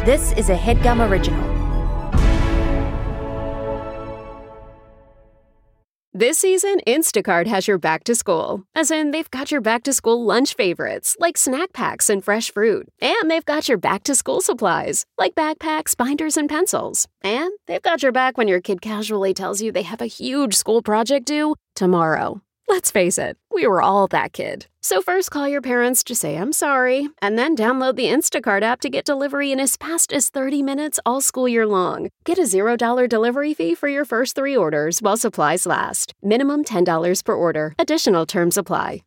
This is a HeadGum original. This season, Instacart has your back to school. As in, they've got your back to school lunch favorites, like snack packs and fresh fruit. And they've got your back to school supplies, like backpacks, binders, and pencils. And they've got your back when your kid casually tells you they have a huge school project due tomorrow. Let's face it, we were all that kid. So first call your parents to say I'm sorry, and then download the Instacart app to get delivery in as fast as 30 minutes all school year long. Get a $0 delivery fee for your first 3 orders while supplies last. Minimum $10 per order. Additional terms apply.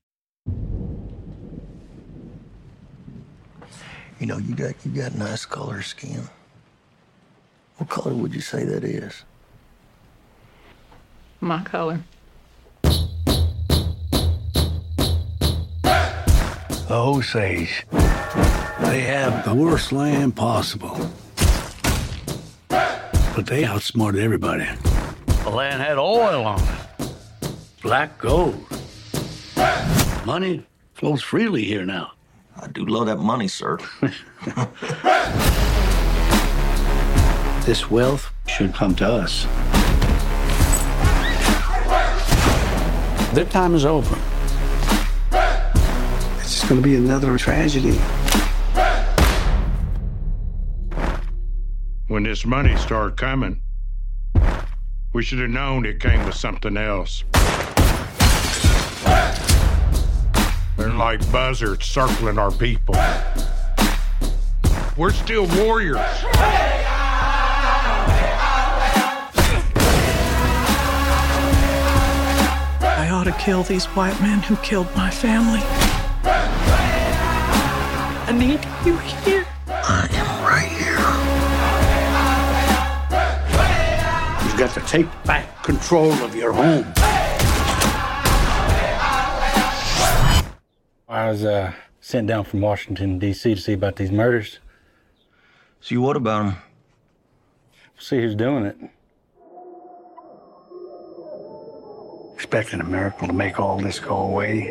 You know, you got nice color skin. What color would you say that is? My color. The Osage. They have the worst land possible. But they outsmarted everybody. The land had oil on it. Black gold. Money flows freely here now. I do love that money, sir. This wealth should come to us. Their time is over. It's going to be another tragedy. When this money started coming, we should have known it came with something else. They're like buzzards circling our people. We're still warriors. I ought to kill these white men who killed my family. I need you here. I am right here. You've got to take back control of your home. I was sent down from Washington, D.C. to see about these murders. See, what about them? See who's doing it. Expecting a miracle to make all this go away.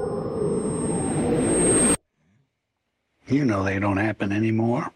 You know they don't happen anymore.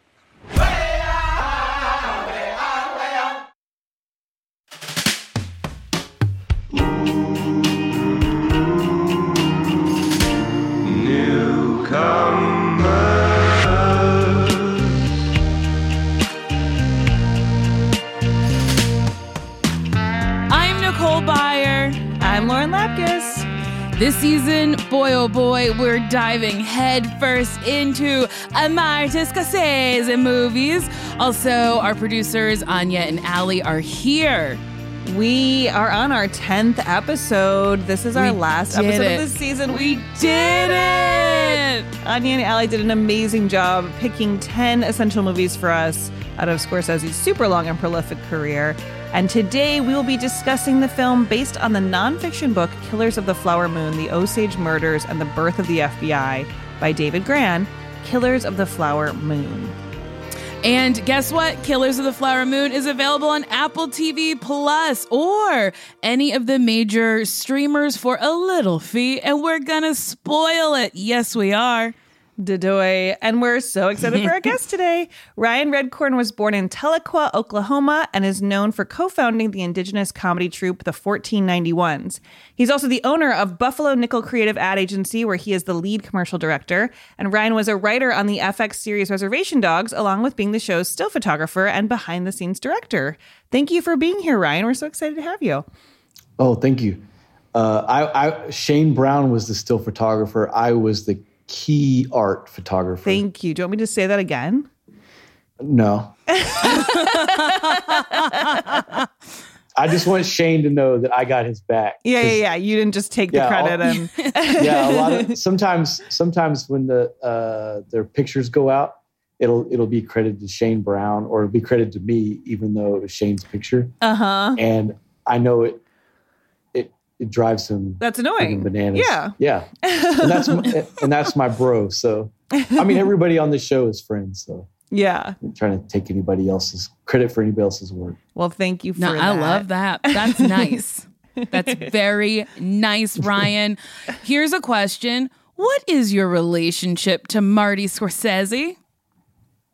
I'm Nicole Byer. I'm Lauren Lapkus. This season, boy oh boy, we're diving headfirst into a Martin Scorsese movies. Also, our producers Anya and Allie are here. We are on our 10th episode. This is our last episode of the season. We did it! Anya and Allie did an amazing job picking 10 essential movies for us out of Scorsese's super long and prolific career. And today we will be discussing the film based on the nonfiction book Killers of the Flower Moon, The Osage Murders and the Birth of the FBI by David Grann, Killers of the Flower Moon. And guess what? Killers of the Flower Moon is available on Apple TV Plus or any of the major streamers for a little fee, and we're gonna spoil it. Yes, we are. Dadoy. And we're so excited for our guest today. Ryan Redcorn was born in Tahlequah, Oklahoma, and is known for co-founding the indigenous comedy troupe, the 1491s. He's also the owner of Buffalo Nickel Creative Ad Agency, where he is the lead commercial director. And Ryan was a writer on the FX series Reservation Dogs, along with being the show's still photographer and behind-the-scenes director. Thank you for being here, Ryan. We're so excited to have you. Oh, thank you. Shane Brown was the still photographer. I was the key art photographer. Thank you. Do you want me to say that again? No. I just want Shane to know that I got his back. Yeah. You didn't just take the credit. Yeah, a lot of sometimes when their pictures go out, it'll be credited to Shane Brown or it'll be credited to me, even though it was Shane's picture. And I know it drives him. That's annoying. Bananas. Yeah. And that's my bro. So I mean, everybody on the show is friends. So yeah, I'm trying to take anybody else's credit for anybody else's work. Well, thank you for that. I love that. That's nice. That's very nice, Ryan. Here's a question. What is your relationship to Marty Scorsese?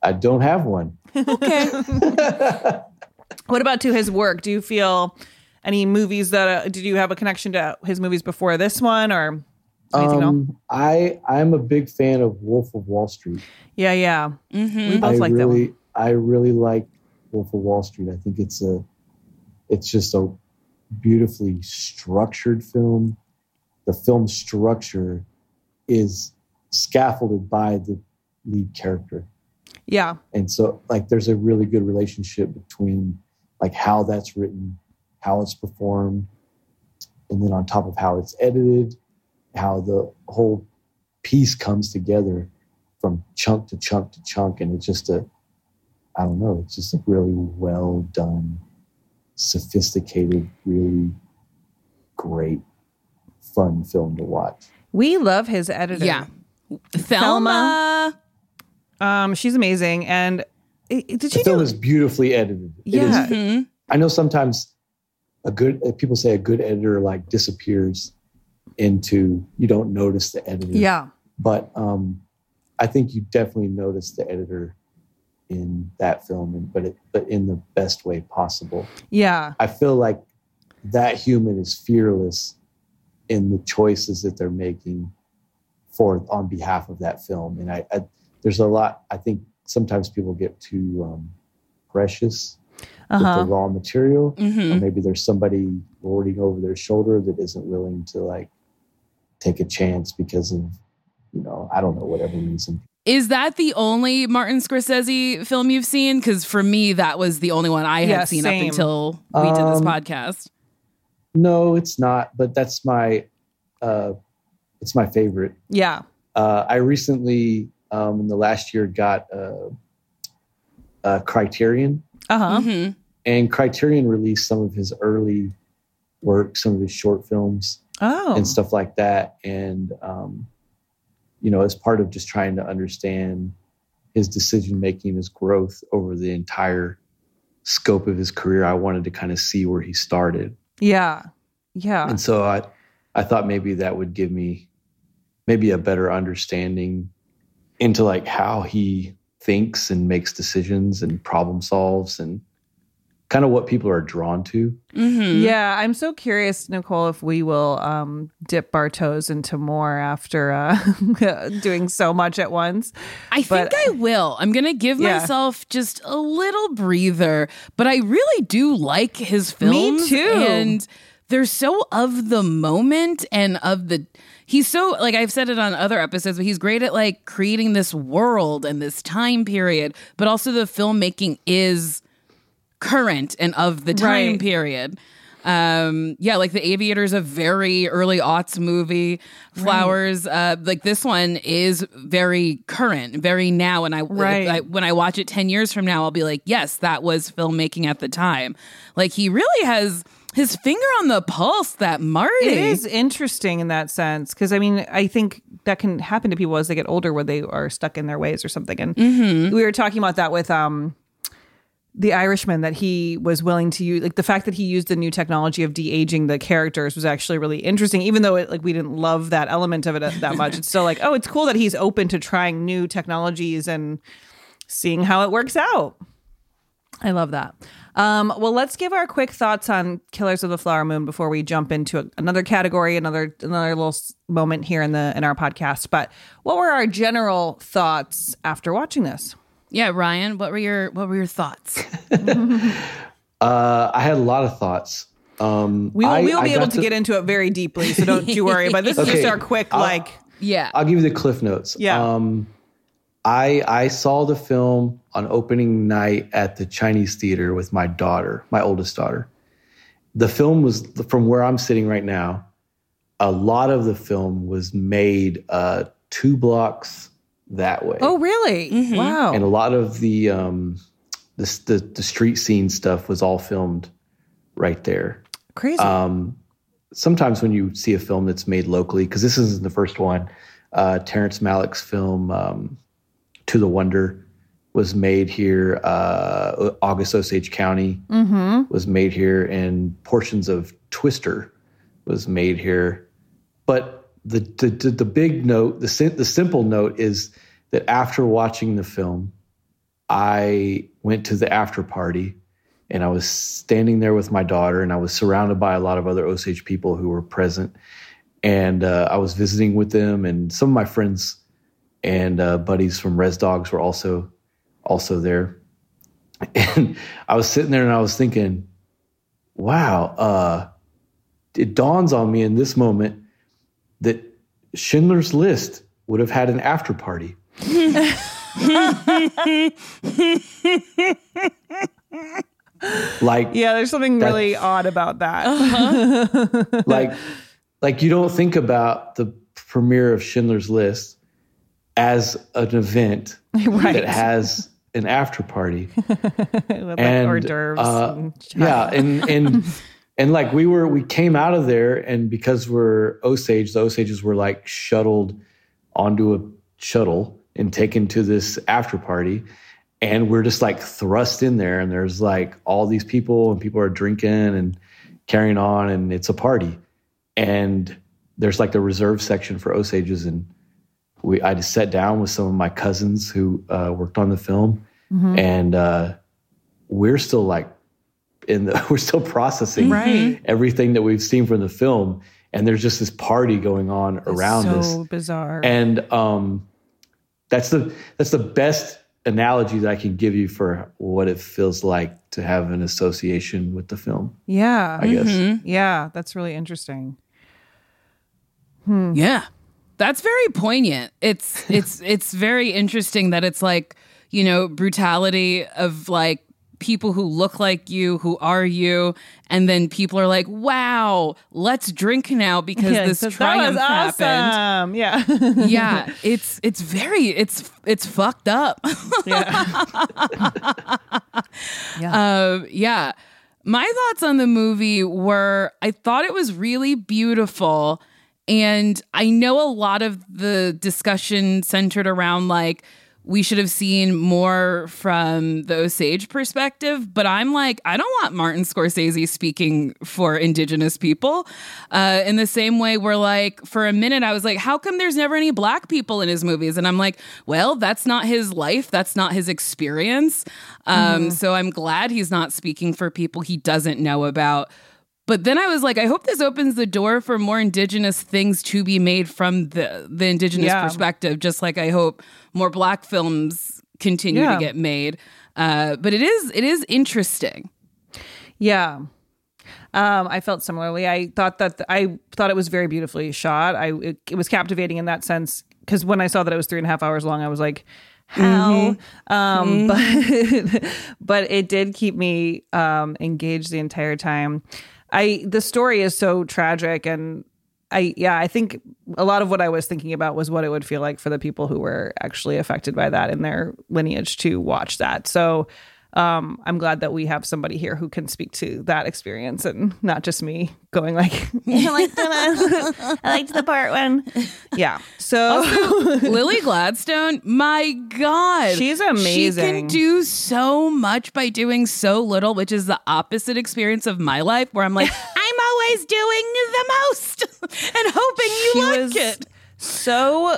I don't have one. Okay. What about to his work? Do you feel any movies that did you have a connection to his movies before this one or anything else? I'm a big fan of Wolf of Wall Street. Yeah. Mm-hmm. We both like that one. I really like Wolf of Wall Street. I think it's just a beautifully structured film. The film structure is scaffolded by the lead character. Yeah. And so like there's a really good relationship between like how that's written, how it's performed, and then on top of how it's edited, how the whole piece comes together from chunk to chunk to chunk. And it's just it's just a really well done, sophisticated, really great, fun film to watch. We love his editor. Yeah. Thelma. She's amazing. And the film is beautifully edited. Yeah. Mm-hmm. I know sometimes people say a good editor like disappears into, you don't notice the editor. Yeah. But I think you definitely notice the editor in that film, but in the best way possible. Yeah. I feel like that human is fearless in the choices that they're making on behalf of that film. And I there's a lot, I think sometimes people get too precious with the raw material. Mm-hmm. Or maybe there's somebody lording over their shoulder that isn't willing to like take a chance because of, I don't know, whatever reason. Is that the only Martin Scorsese film you've seen? Because for me, that was the only one I had seen up until we did this podcast. No, it's not. But that's it's my favorite. Yeah. I recently, in the last year, got Criterion. Mm-hmm. And Criterion released some of his early work, some of his short films and stuff like that. And, as part of just trying to understand his decision-making, his growth over the entire scope of his career, I wanted to kind of see where he started. Yeah. Yeah. And so I thought maybe that would give me maybe a better understanding into like how he thinks and makes decisions and problem solves and kind of what people are drawn to. Mm-hmm. Yeah, I'm so curious, Nicole, if we will dip our toes into more after doing so much at once. I think I will. I'm going to give myself just a little breather, but I really do like his films. Me too. And they're so of the moment and he's so, like I've said it on other episodes, but he's great at like creating this world and this time period, but also the filmmaking is current and of the time period. Like The Aviator is a very early aughts movie. Flowers, like this one is very current, very now. And when I watch it 10 years from now, I'll be like, yes, that was filmmaking at the time. Like he really has his finger on the pulse, that Marty. It is interesting in that sense. Because, I mean, I think that can happen to people as they get older where they are stuck in their ways or something. And we were talking about that with The Irishman, that he was willing to use, like the fact that he used the new technology of de-aging the characters was actually really interesting. Even though we didn't love that element of it that much, it's still like, oh, it's cool that he's open to trying new technologies and seeing how it works out. I love that. Well, let's give our quick thoughts on Killers of the Flower Moon before we jump into another category, another little moment here in our podcast. But what were our general thoughts after watching this? Yeah, Ryan, what were your thoughts? I had a lot of thoughts. We will be able to get into it very deeply, so don't you worry. But this is just our quick, I'll give you the cliff notes. Yeah. I saw the film on opening night at the Chinese theater with my daughter, my oldest daughter. The film was, from where I'm sitting right now, a lot of the film was made 2 blocks that way. Oh, really? Mm-hmm. Wow. And a lot of the street scene stuff was all filmed right there. Crazy. Sometimes when you see a film that's made locally, because this isn't the first one, Terrence Malick's film To the Wonder was made here. August Osage County was made here, and portions of Twister was made here. But the big note, the simple note is that after watching the film, I went to the after party, and I was standing there with my daughter, and I was surrounded by a lot of other Osage people who were present. And I was visiting with them, and some of my friends and buddies from Res Dogs were also there. And I was sitting there and I was thinking, wow, it dawns on me in this moment that Schindler's List would have had an after party. Like, yeah, there's something really odd about that. Like you don't think about the premiere of Schindler's List as an event that has an after party. With and hors d'oeuvres. And like we came out of there, and because we're Osage, the Osages were like shuttled onto a shuttle and taken to this after party. And we're just like thrust in there, and there's like all these people, and people are drinking and carrying on, and it's a party. And there's like the reserve section for Osages, and I just sat down with some of my cousins who worked on the film, and we're still like we're still processing everything that we've seen from the film, and there's just this party going on around us. So bizarre. And that's the best analogy that I can give you for what it feels like to have an association with the film. Yeah, I guess. Yeah, that's really interesting. Yeah, that's very poignant. It's very interesting that it's like, you know, brutality of like people who look like you, who are you, and then people are like, wow, let's drink now because this triumph happened. Yeah. Yeah, it's fucked up. Yeah. My thoughts on the movie were, I thought it was really beautiful, and I know a lot of the discussion centered around like, we should have seen more from the Osage perspective, but I'm like, I don't want Martin Scorsese speaking for Indigenous people. In the same way, we're like, for a minute, I was like, how come there's never any Black people in his movies? And I'm like, well, that's not his life. That's not his experience. So I'm glad he's not speaking for people he doesn't know about. But then I was like, I hope this opens the door for more Indigenous things to be made from the Indigenous perspective, just like I hope more Black films continue to get made. But it is interesting. Yeah. I felt similarly. I thought it was very beautifully shot. It was captivating in that sense, because when I saw that it was 3.5 hours long, I was like, how? But it did keep me engaged the entire time. The story is so tragic, and I think a lot of what I was thinking about was what it would feel like for the people who were actually affected by that in their lineage to watch that. So I'm glad that we have somebody here who can speak to that experience and not just me going like, I liked the part when. Yeah. So also, Lily Gladstone, my God. She's amazing. She can do so much by doing so little, which is the opposite experience of my life, where I'm like, I'm always doing the most and hoping you like it. So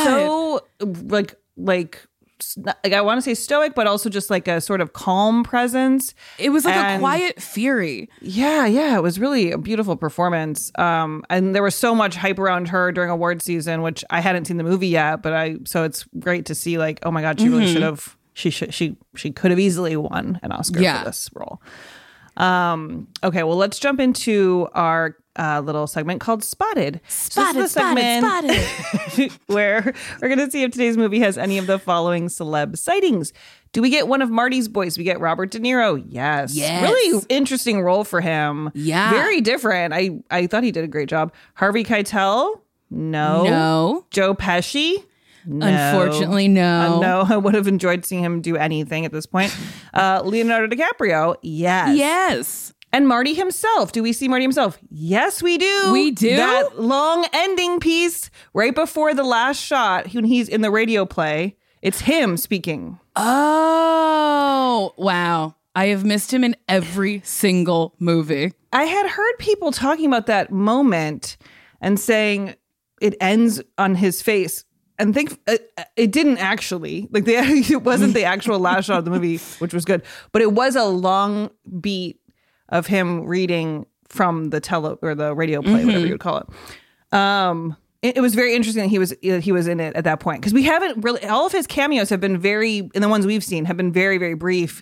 I want to say stoic, but also just like a sort of calm presence. It was like a quiet fury. Yeah. It was really a beautiful performance. And there was so much hype around her during award season, which I hadn't seen the movie yet, so it's great to see like, oh my God, she really should have, she could have easily won an Oscar for this role. Okay, well, let's jump into our little segment called Spotted. Spotted. Where we're going to see if today's movie has any of the following celeb sightings. Do we get one of Marty's boys? We get Robert De Niro. Yes. Really interesting role for him. Yeah. Very different. I thought he did a great job. Harvey Keitel? No. Joe Pesci? No. Unfortunately, no. No, I would have enjoyed seeing him do anything at this point. Leonardo DiCaprio? Yes. And Marty himself. Do we see Marty himself? Yes, we do. We do? That long ending piece right before the last shot when he's in the radio play. It's him speaking. Oh, wow. I have missed him in every single movie. I had heard people talking about that moment and saying it ends on his face. and think it didn't actually it wasn't the actual last shot of the movie, which was good, but it was a long beat of him reading from the radio play, whatever you would call it. It was very interesting that he was in it at that point, because we haven't really, all of his cameos have been and the ones we've seen have been very, very brief.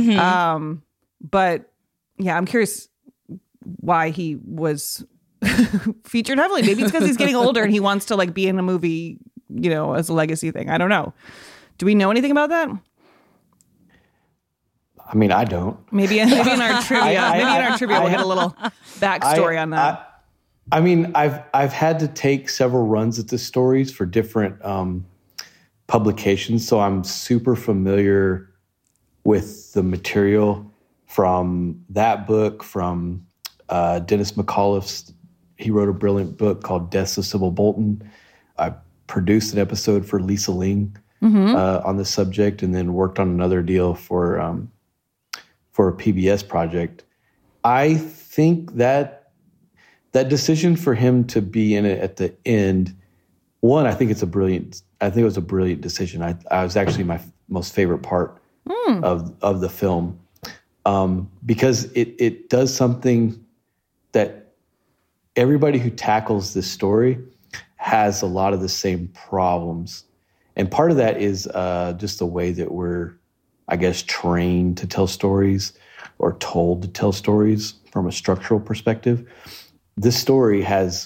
But yeah, I'm curious why he was featured heavily. Maybe it's because he's getting older and he wants to be in a movie, as a legacy thing. I don't know. Do we know anything about that? I mean, I don't. Maybe in our trivia, we'll get a little backstory on that. I mean, I've had to take several runs at the stories for different publications, so I'm super familiar with the material from that book, from Dennis McAuliffe's. He wrote a brilliant book called Deaths of Sybil Bolton. I produced an episode for Lisa Ling on the subject, and then worked on another deal for a PBS project. I think that decision for him to be in it at the end, one, I think it was a brilliant decision. I was actually my most favorite part of the film, because it does something that everybody who tackles this story has a lot of the same problems. And part of that is just the way that we're, I guess, trained to tell stories or told to tell stories from a structural perspective. This story has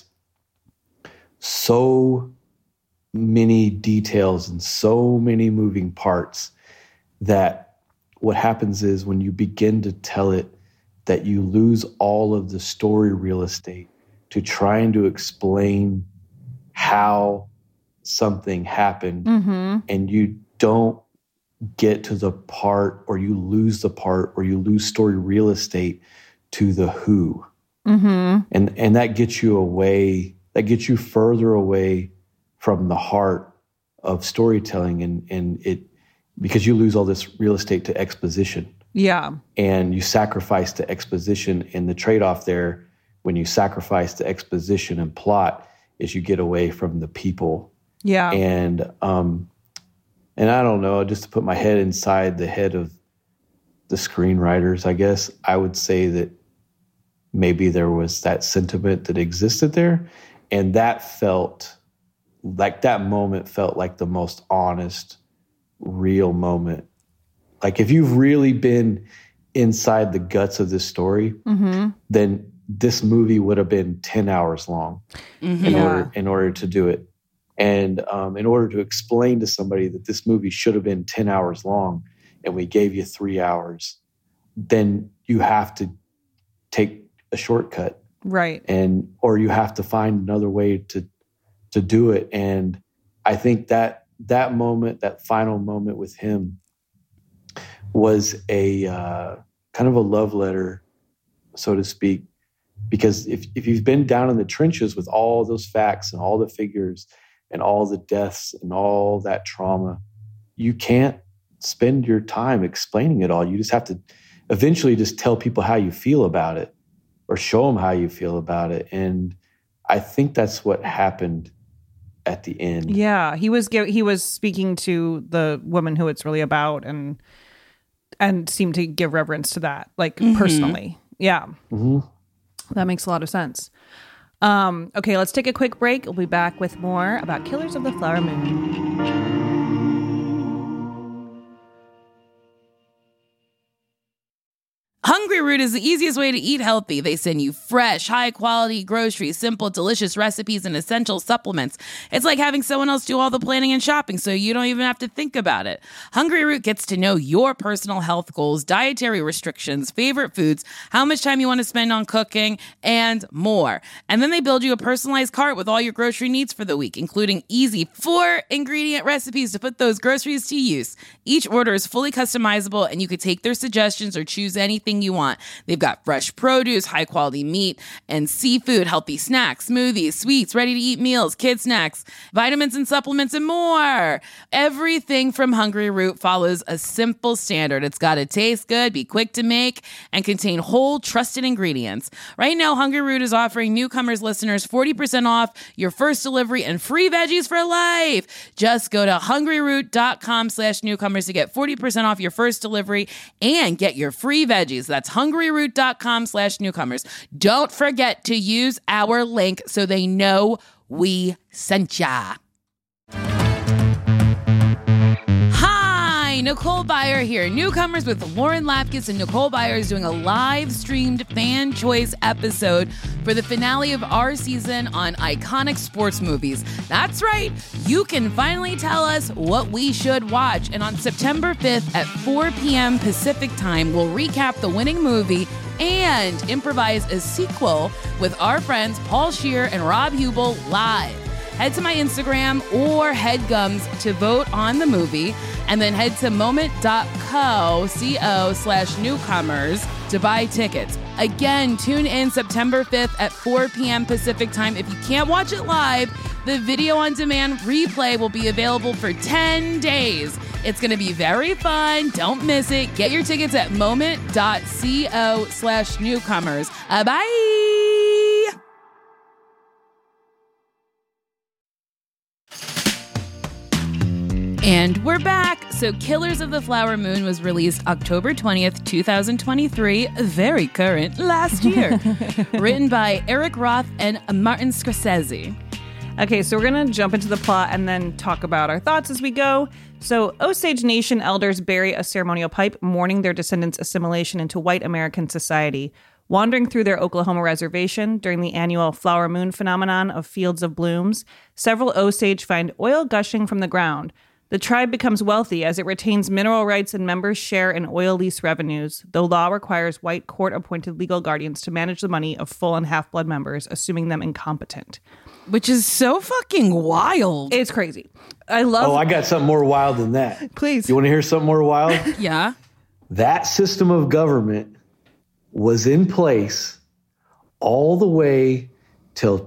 so many details and so many moving parts that what happens is when you begin to tell it, that you lose all of the story real estate to trying to explain how something happened, and you don't get to the part, or you lose the part, or you lose story real estate to the who. And that gets you away, that gets you further away from the heart of storytelling, and it, because you lose all this real estate to exposition. Yeah. And you sacrifice to exposition, and the trade-off there, when you sacrifice to exposition and plot, is you get away from the people. Yeah. And I don't know, just to put my head inside the head of the screenwriters, I guess I would say that maybe there was that sentiment that existed there. And that moment felt like the most honest, real moment. Like if you've really been inside the guts of this story, then this movie would have been 10 hours long in order to do it. And in order to explain to somebody that this movie should have been 10 hours long and we gave you 3 hours, then you have to take a shortcut. Right. Or you have to find another way to do it. And I think that moment, that final moment with him, was a kind of a love letter, so to speak, because if you've been down in the trenches with all those facts and all the figures and all the deaths and all that trauma, you can't spend your time explaining it all. You just have to eventually just tell people how you feel about it, or show them how you feel about it. And I think that's what happened at the end. Yeah, he was speaking to the woman who it's really about, and seemed to give reverence to that, like personally. Yeah. That makes a lot of sense. Okay, let's take a quick break. We'll be back with more about Killers of the Flower Moon. Hungry Root is the easiest way to eat healthy. They send you fresh, high-quality groceries, simple, delicious recipes, and essential supplements. It's like having someone else do all the planning and shopping, so you don't even have to think about it. Hungry Root gets to know your personal health goals, dietary restrictions, favorite foods, how much time you want to spend on cooking, and more. And then they build you a personalized cart with all your grocery needs for the week, including easy 4-ingredient recipes to put those groceries to use. Each order is fully customizable, and you could take their suggestions or choose anything you want. want. They've got fresh produce, high quality meat and seafood, healthy snacks, smoothies, sweets, ready to eat meals, kid snacks, vitamins and supplements, and more. Everything from Hungry Root follows a simple standard. It's got to taste good, be quick to make, and contain whole, trusted ingredients. Right now, Hungry Root is offering Newcomers listeners 40% off your first delivery and free veggies for life. Just go to hungryroot.com/newcomers to get 40% off your first delivery and get your free veggies. That's hungryroot.com/newcomers. Don't forget to use our link so they know we sent ya. Hi, Nicole Byer here. Newcomers with Lauren Lapkus and Nicole Byer is doing a live-streamed fan choice episode for the finale of our season on iconic sports movies. That's right. You can finally tell us what we should watch. And on September 5th at 4 p.m. Pacific time, we'll recap the winning movie and improvise a sequel with our friends Paul Scheer and Rob Hubel live. Head to my Instagram or HeadGums to vote on the movie, and then head to moment.co/newcomers to buy tickets. Again, tune in September 5th at 4 p.m. Pacific time. If you can't watch it live, the video on demand replay will be available for 10 days. It's going to be very fun. Don't miss it. Get your tickets at moment.co/newcomers. Bye. And we're back. So Killers of the Flower Moon was released October 20th, 2023, very current, last year. Written by Eric Roth and Martin Scorsese. Okay, so we're going to jump into the plot and then talk about our thoughts as we go. So Osage Nation elders bury a ceremonial pipe mourning their descendants' assimilation into white American society. Wandering through their Oklahoma reservation during the annual Flower Moon phenomenon of Fields of Blooms, several Osage find oil gushing from the ground. The tribe becomes wealthy as it retains mineral rights and members share in oil lease revenues, though law requires white court-appointed legal guardians to manage the money of full and half-blood members, assuming them incompetent. Which is so fucking wild. It's crazy. I love... Oh, I got something more wild than that. Please. You want to hear something more wild? Yeah. That system of government was in place all the way till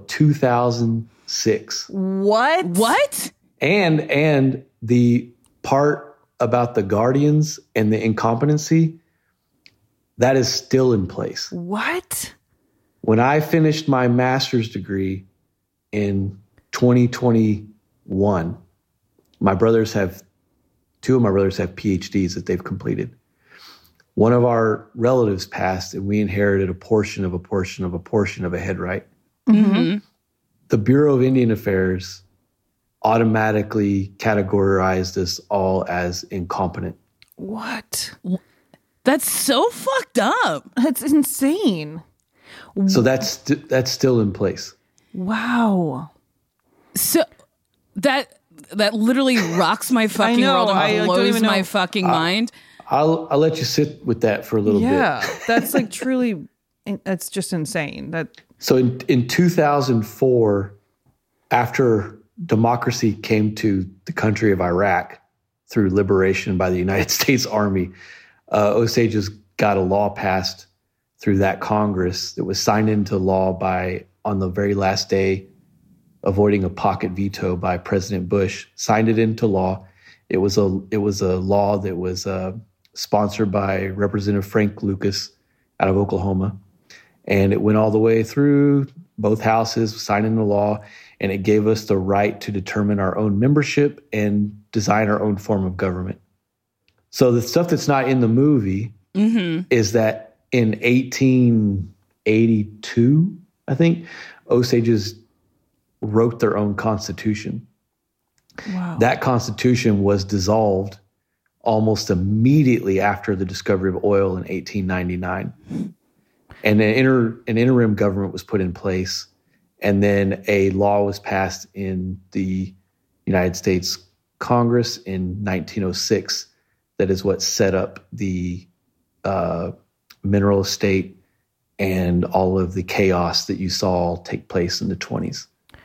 2006. What? And the part about the guardians and the incompetency, that is still in place. What? When I finished my master's degree in 2021, two of my brothers have PhDs that they've completed. One of our relatives passed and we inherited a portion of a head right. Mm-hmm. The Bureau of Indian Affairs automatically categorized us all as incompetent. What? That's so fucked up. That's insane. So that's still in place. Wow. So that literally rocks my fucking world and blows my fucking mind. I'll let you sit with that for a little bit. Yeah, that's like truly, that's just insane. So in 2004, after democracy came to the country of Iraq through liberation by the United States Army, Osages got a law passed through that Congress that was signed into law on the very last day, avoiding a pocket veto by President Bush, signed it into law. It was a law that was sponsored by Representative Frank Lucas out of Oklahoma. And it went all the way through both houses, signed into law, and it gave us the right to determine our own membership and design our own form of government. So the stuff that's not in the movie is that in 1882, I think, Osages wrote their own constitution. Wow. That constitution was dissolved almost immediately after the discovery of oil in 1899. And an interim government was put in place. And then a law was passed in the United States Congress in 1906 that is what set up the mineral estate and all of the chaos that you saw take place in the 20s.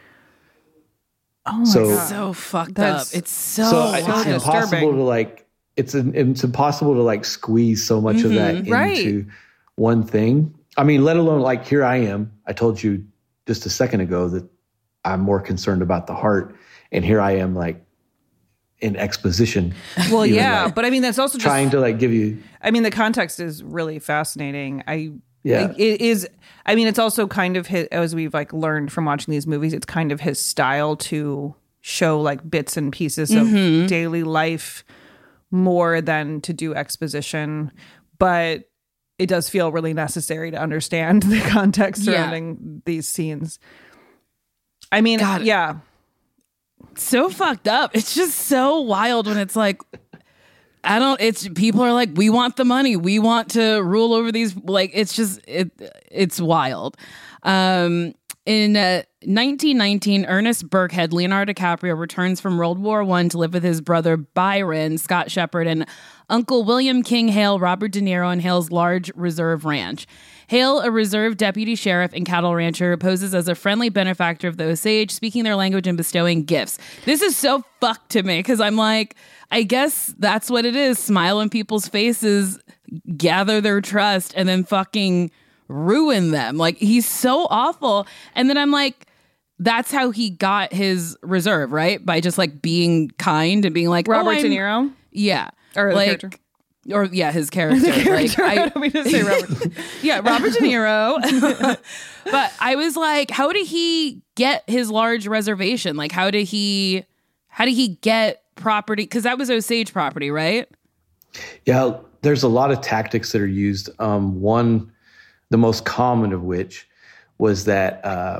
Oh my God. So fucked up. It's so it's impossible to it's impossible to squeeze so much of that into one thing. I mean, let alone like here I am. I told you just a second ago that I'm more concerned about the heart. And here I am like in exposition. Well, yeah, but I mean, that's also trying to like give you. I mean, the context is really fascinating. It is. I mean, it's also kind of his, as we've like learned from watching these movies, it's kind of his style to show like bits and pieces of daily life more than to do exposition. But it does feel really necessary to understand the context surrounding these scenes. I mean, yeah. So fucked up. It's just so wild when it's like, people are like, we want the money. We want to rule over these. Like, it's wild. In 1919, Ernest Burkhead, Leonardo DiCaprio, returns from World War I to live with his brother Byron, Scott Shepard, and Uncle William King Hale, Robert De Niro, on Hale's large reserve ranch. Hale, a reserve deputy sheriff and cattle rancher, poses as a friendly benefactor of the Osage, speaking their language and bestowing gifts. This is so fucked to me because I'm like, I guess that's what it is. Smile in people's faces, gather their trust, and then fucking ruin them. Like, he's so awful. And then I'm like, that's how he got his reserve, right? By just like being kind and being like, Robert De Niro? Yeah. Or the like, character? Or yeah, his character. Like, I don't mean to say Robert. Yeah, Robert De Niro. But I was like, how did he get his large reservation? Like, how did he get property? Because that was Osage property, right? Yeah, there's a lot of tactics that are used. One, the most common of which was that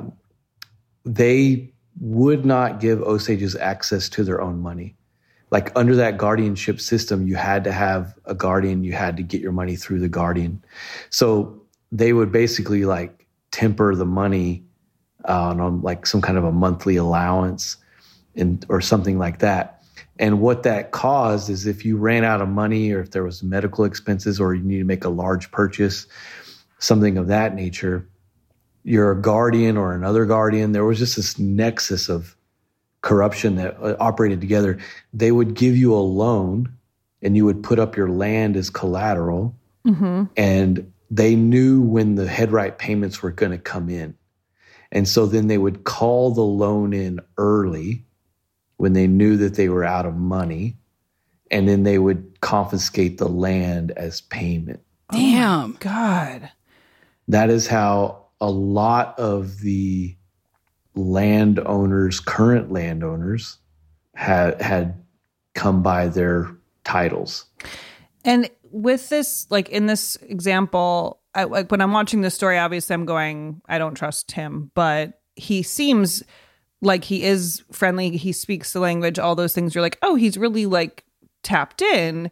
they would not give Osages access to their own money. Like under that guardianship system, you had to have a guardian. You had to get your money through the guardian. So they would basically like temper the money on like some kind of a monthly allowance or something like that. And what that caused is if you ran out of money or if there was medical expenses or you need to make a large purchase, something of that nature, your guardian or another guardian, there was just this nexus of corruption that operated together. They would give you a loan and you would put up your land as collateral. And they knew when the headright payments were going to come in. And so then they would call the loan in early when they knew that they were out of money. And then they would confiscate the land as payment. Damn. Oh, God. That is how a lot of the landowners, current landowners, had come by their titles. And with this, like in this example, like when I'm watching this story, obviously I'm going, I don't trust him, but he seems like he is friendly. He speaks the language, all those things. You're like, oh, he's really like tapped in.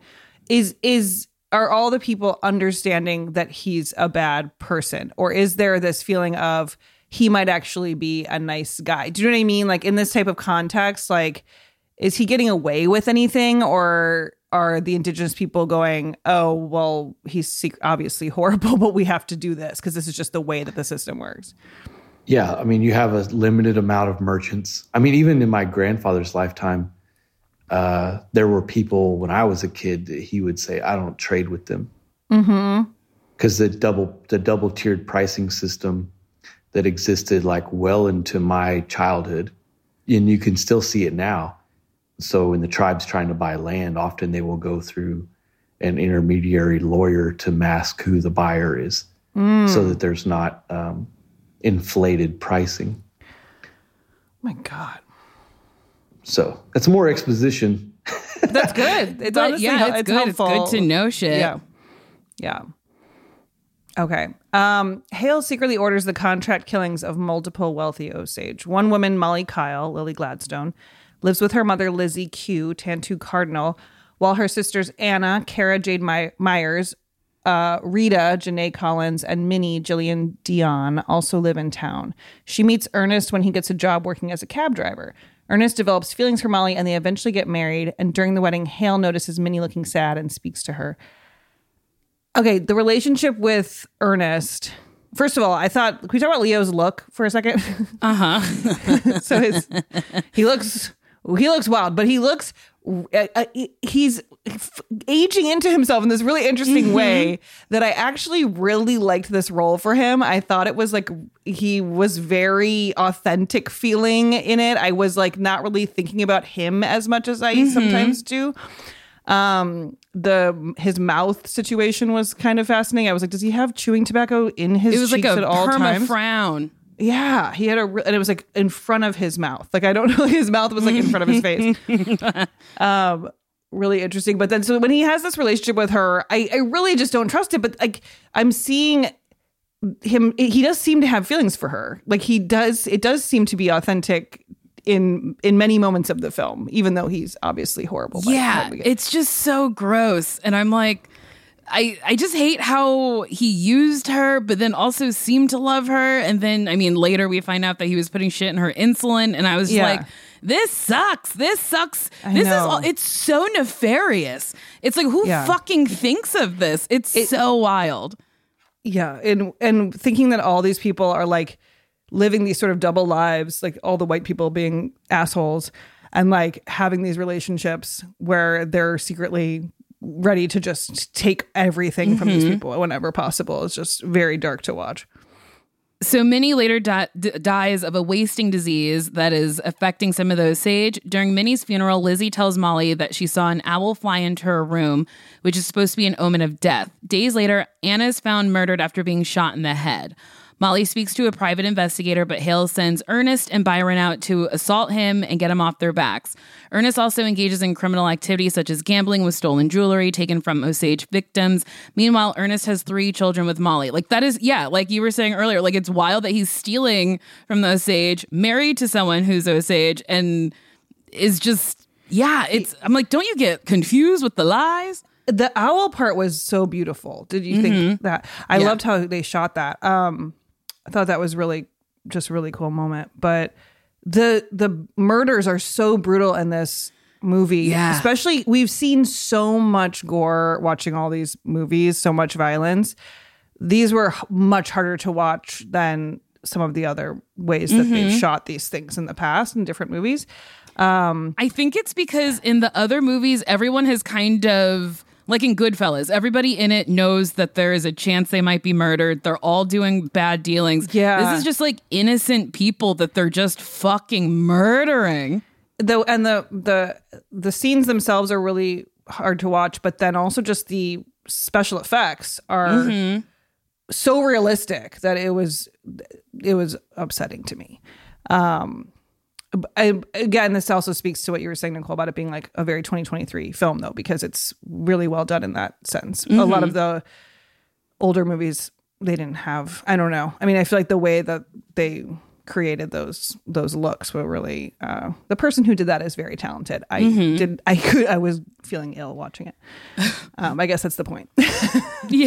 Are all the people understanding that he's a bad person? Or is there this feeling of he might actually be a nice guy? Do you know what I mean? Like in this type of context, like, is he getting away with anything? Or are the indigenous people going, oh, well, he's obviously horrible, but we have to do this because this is just the way that the system works? Yeah. I mean, you have a limited amount of merchants. I mean, even in my grandfather's lifetime, there were people when I was a kid that he would say, I don't trade with them. Because the double tiered pricing system that existed like well into my childhood, and you can still see it now. So when the tribe's trying to buy land, often they will go through an intermediary lawyer to mask who the buyer is so that there's not inflated pricing. Oh my God. So it's more exposition. That's good. It's honestly, yeah, it's good. helpful. It's good to know shit. Yeah. Yeah. Okay. Hale secretly orders the contract killings of multiple wealthy Osage. One woman, Molly Kyle, Lily Gladstone, lives with her mother, Lizzie Q, Tantu Cardinal, while her sisters Anna, Kara Jade Myers, Rita, Janae Collins, and Minnie, Jillian Dion, also live in town. She meets Ernest when he gets a job working as a cab driver. Ernest develops feelings for Molly, and they eventually get married. And during the wedding, Hale notices Minnie looking sad and speaks to her. Okay, the relationship with Ernest. First of all, I thought, can we talk about Leo's look for a second? So he looks wild, but he looks, he's aging into himself in this really interesting way that I actually really liked this role for him. I thought it was like he was very authentic feeling in it. I was like not really thinking about him as much as I sometimes do. His mouth situation was kind of fascinating. I was like, does he have chewing tobacco in his cheeks at all times? It was like a perma frown. Yeah, he had and it was like in front of his mouth. Like I don't know, his mouth was like in front of his face. Really interesting. But then so when he has this relationship with her, I really just don't trust it. But like I'm seeing him, he does seem to have feelings for her. Like it does seem to be authentic in many moments of the film, even though he's obviously horrible. Yeah, it's just so gross. And I'm like, I just hate how he used her, but then also seemed to love her. And then, I mean, later we find out that he was putting shit in her insulin. And I was like, this sucks. This sucks. It's so nefarious. It's like, who fucking thinks of this? It's so wild. Yeah. And thinking that all these people are like living these sort of double lives, like all the white people being assholes and like having these relationships where they're secretly ready to just take everything from these people whenever possible. It's just very dark to watch. So Minnie later dies of a wasting disease that is affecting some of the Osage. During Minnie's funeral, Lizzie tells Molly that she saw an owl fly into her room, which is supposed to be an omen of death. Days later, Anna is found murdered after being shot in the head. Molly speaks to a private investigator, but Hale sends Ernest and Byron out to assault him and get him off their backs. Ernest also engages in criminal activities such as gambling with stolen jewelry taken from Osage victims. Meanwhile, Ernest has 3 children with Molly. Like that is, like you were saying earlier, like it's wild that he's stealing from the Osage, married to someone who's Osage, and is just, I'm like, don't you get confused with the lies? The owl part was so beautiful. Did you think that? I loved how they shot that. I thought that was really cool moment. But the murders are so brutal in this movie. Yeah. Especially, we've seen so much gore watching all these movies, so much violence. These were much harder to watch than some of the other ways that they've shot these things in the past in different movies. I think it's because in the other movies, everyone has kind of... Like in Goodfellas, everybody in it knows that there is a chance they might be murdered. They're all doing bad dealings. Yeah. This is just like innocent people that they're just fucking murdering. The scenes themselves are really hard to watch, but then also just the special effects are so realistic that it was upsetting to me. Again, this also speaks to what you were saying, Nicole, about it being like a very 2023 film, though, because it's really well done in that sense. A lot of the older movies, they didn't have, I don't know. I mean, I feel like the way that they created those looks were really, the person who did that is very talented. I was feeling ill watching it. I guess that's the point. Yeah.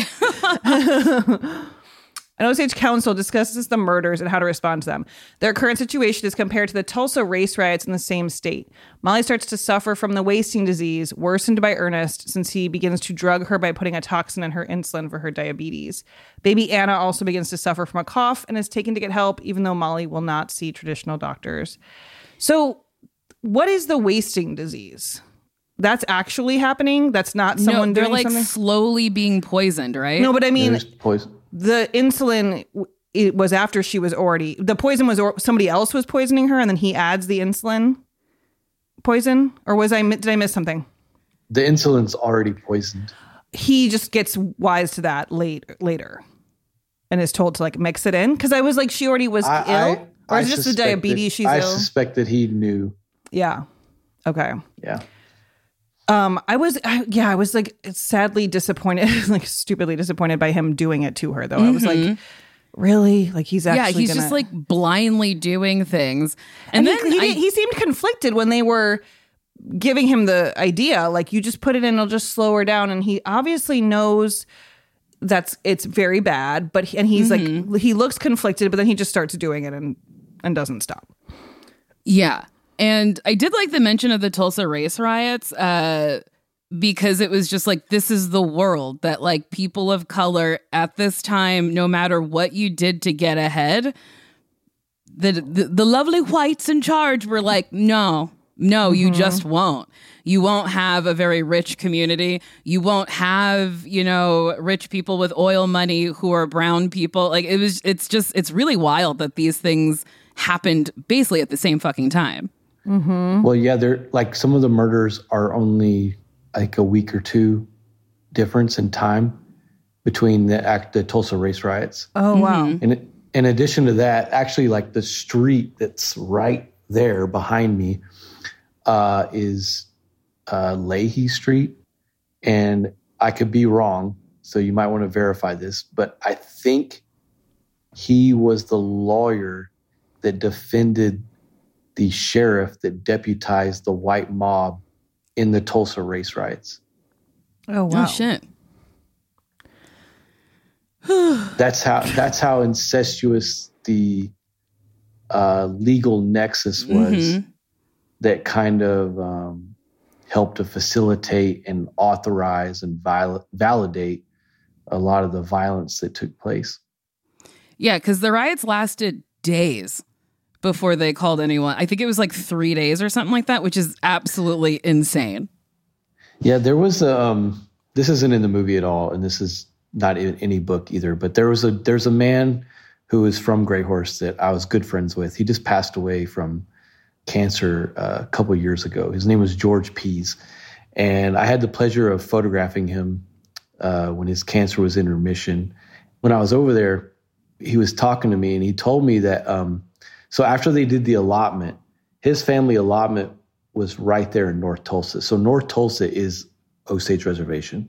An Osage Council discusses the murders and how to respond to them. Their current situation is compared to the Tulsa race riots in the same state. Molly starts to suffer from the wasting disease, worsened by Ernest, since he begins to drug her by putting a toxin in her insulin for her diabetes. Baby Anna also begins to suffer from a cough and is taken to get help, even though Molly will not see traditional doctors. So, what is the wasting disease? That's actually happening? That's not someone doing something? They're like slowly being poisoned, right? No, but I mean... poison. The insulin, it was after she was already... The poison was... somebody else was poisoning her, and then he adds the insulin poison? Or did I miss something? The insulin's already poisoned. He just gets wise to that later. And is told to like mix it in? Because I was like, she already was ill? Or is it just the diabetes she's ill? I suspect that he knew. Yeah. Okay. Yeah. I was like sadly disappointed, like stupidly disappointed by him doing it to her, though. I was like, really? Like he's actually just like blindly doing things. And then he seemed conflicted when they were giving him the idea, like you just put it in, it'll just slow her down. And he obviously knows it's very bad, but he's like, he looks conflicted, but then he just starts doing it and doesn't stop. Yeah. And I did like the mention of the Tulsa race riots because it was just like, this is the world that like people of color at this time, no matter what you did to get ahead, the lovely whites in charge were like, no, No, you just won't. You won't have a very rich community. You won't have, rich people with oil money who are brown people. Like it's really wild that these things happened basically at the same fucking time. Mm-hmm. Well, yeah, they're like some of the murders are only like a week or two difference in time between the Tulsa race riots. Oh, wow. And in addition to that, actually like the street that's right there behind me is Leahy Street. And I could be wrong, so you might want to verify this, but I think he was the lawyer that defended the sheriff that deputized the white mob in the Tulsa race riots. Oh, wow. Oh, shit. That's how incestuous the legal nexus was that kind of helped to facilitate and authorize and validate a lot of the violence that took place. Yeah, because the riots lasted days before they called anyone. I think it was like 3 days or something like that, which is absolutely insane. Yeah, there was this isn't in the movie at all, and this is not in any book either, but there's a man who is from Grey Horse that I was good friends with. He just passed away from cancer a couple of years ago. His name was George Pease, and I had the pleasure of photographing him when his cancer was in remission. When I was over there, he was talking to me, and he told me that so after they did the allotment, his family allotment was right there in North Tulsa. So North Tulsa is Osage Reservation.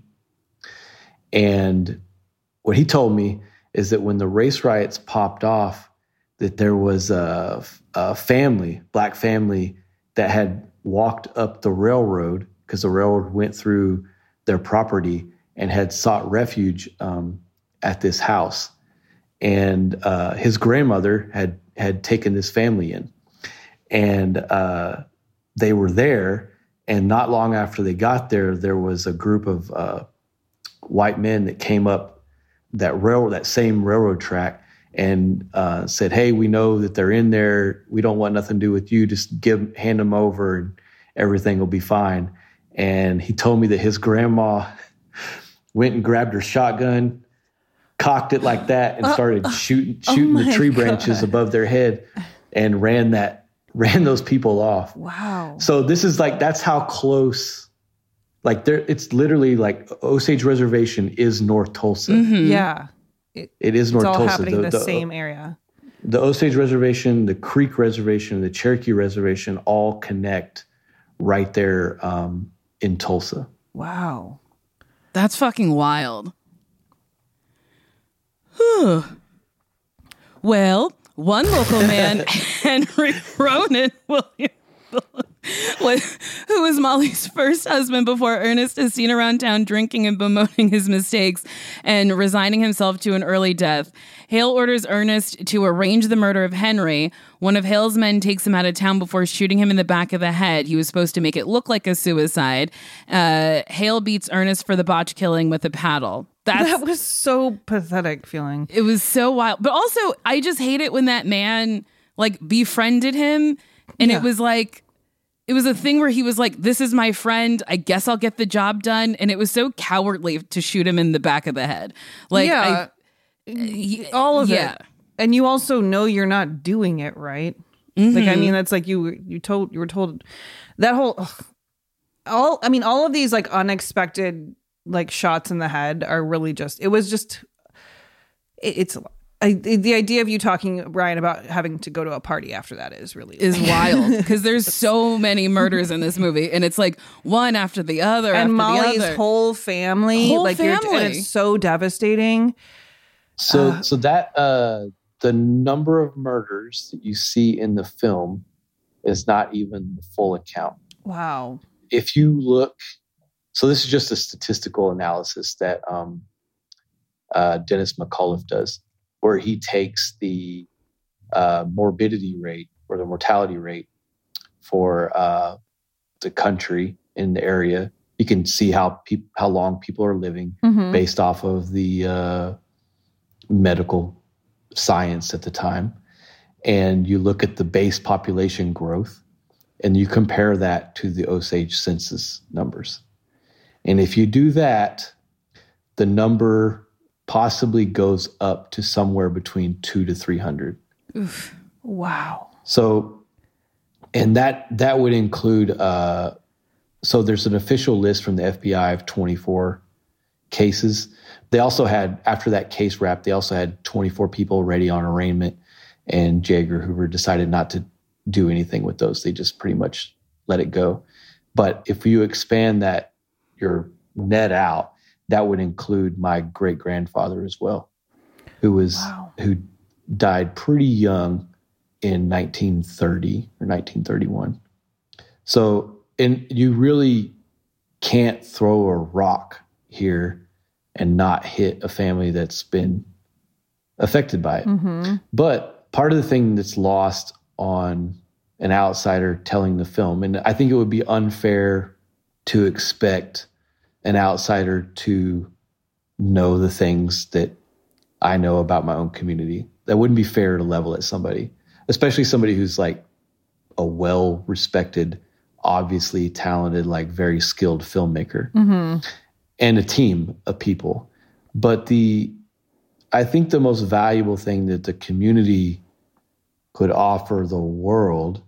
And what he told me is that when the race riots popped off, that there was a family, black family, that had walked up the railroad because the railroad went through their property and had sought refuge at this house. And his grandmother had taken this family in. And they were there. And not long after they got there, there was a group of white men that came up that same railroad track and said, "Hey, we know that they're in there. We don't want nothing to do with you. Just hand them over and everything will be fine." And he told me that his grandma went and grabbed her shotgun, cocked it like that, and started shooting the tree branches above their head and ran those people off. Wow. So this is that's how close. Like it's literally like Osage Reservation is North Tulsa. Mm-hmm. Yeah. It is North Tulsa. It's all happening in the same area. The Osage Reservation, the Creek Reservation, the Cherokee Reservation all connect right there in Tulsa. Wow. That's fucking wild. Well, one local man, Henry Ronan Williams, who was Molly's first husband before Ernest is seen around town drinking and bemoaning his mistakes and resigning himself to an early death. Hale orders Ernest to arrange the murder of Henry. One of Hale's men takes him out of town before shooting him in the back of the head. He was supposed to make it look like a suicide. Hale beats Ernest for the botch killing with a paddle. That was so pathetic feeling. It was so wild. But also, I just hate it when that man befriended him. And it was it was a thing where he was like, "This is my friend. I guess I'll get the job done." And it was so cowardly to shoot him in the back of the head. All of it. And you also know you're not doing it right. Mm-hmm. That's like you were told that all of these unexpected shots in the head are really the idea of you talking, Brian, about having to go to a party after that is wild because there's so many murders in this movie, and it's one after the other, and after Molly's the other. whole family, and it's so devastating. So that the number of murders that you see in the film is not even the full account. Wow! If you look, so this is just a statistical analysis that Dennis McAuliffe does, where he takes the morbidity rate or the mortality rate for the country in the area. You can see how long people are living based off of the medical science at the time. And you look at the base population growth, and you compare that to the Osage census numbers. And if you do that, the number possibly goes up to somewhere between 200 to 300. Oof. Wow. So, and that would include, so there's an official list from the FBI of 24 cases. They also had, after that case wrapped, they also had 24 people ready on arraignment, and J. Edgar Hoover decided not to do anything with those. They just pretty much let it go. But if you expand that, your net out, that would include my great-grandfather as well, who died pretty young in 1930 or 1931. So, and you really can't throw a rock here and not hit a family that's been affected by it. Mm-hmm. But part of the thing that's lost on an outsider telling the film, and I think it would be unfair to expect an outsider to know the things that I know about my own community. That wouldn't be fair to level at somebody, especially somebody who's like a well-respected, obviously talented, like very skilled filmmaker, mm-hmm. and a team of people. But I think the most valuable thing that the community could offer the world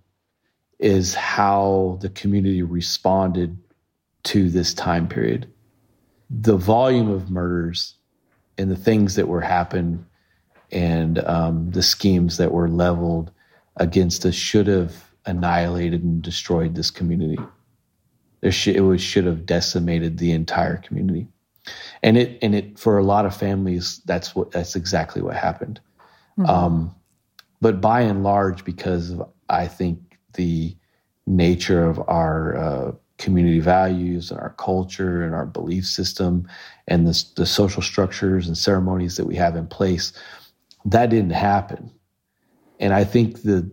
is how the community responded to this time period. The volume of murders and the things that were happened and the schemes that were leveled against us should have annihilated and destroyed this community. It should have decimated the entire community. And it for a lot of families, that's exactly what happened. Mm-hmm. But by and large, because of, I think, the nature of our community values and our culture and our belief system and the social structures and ceremonies that we have in place, that didn't happen. And I think the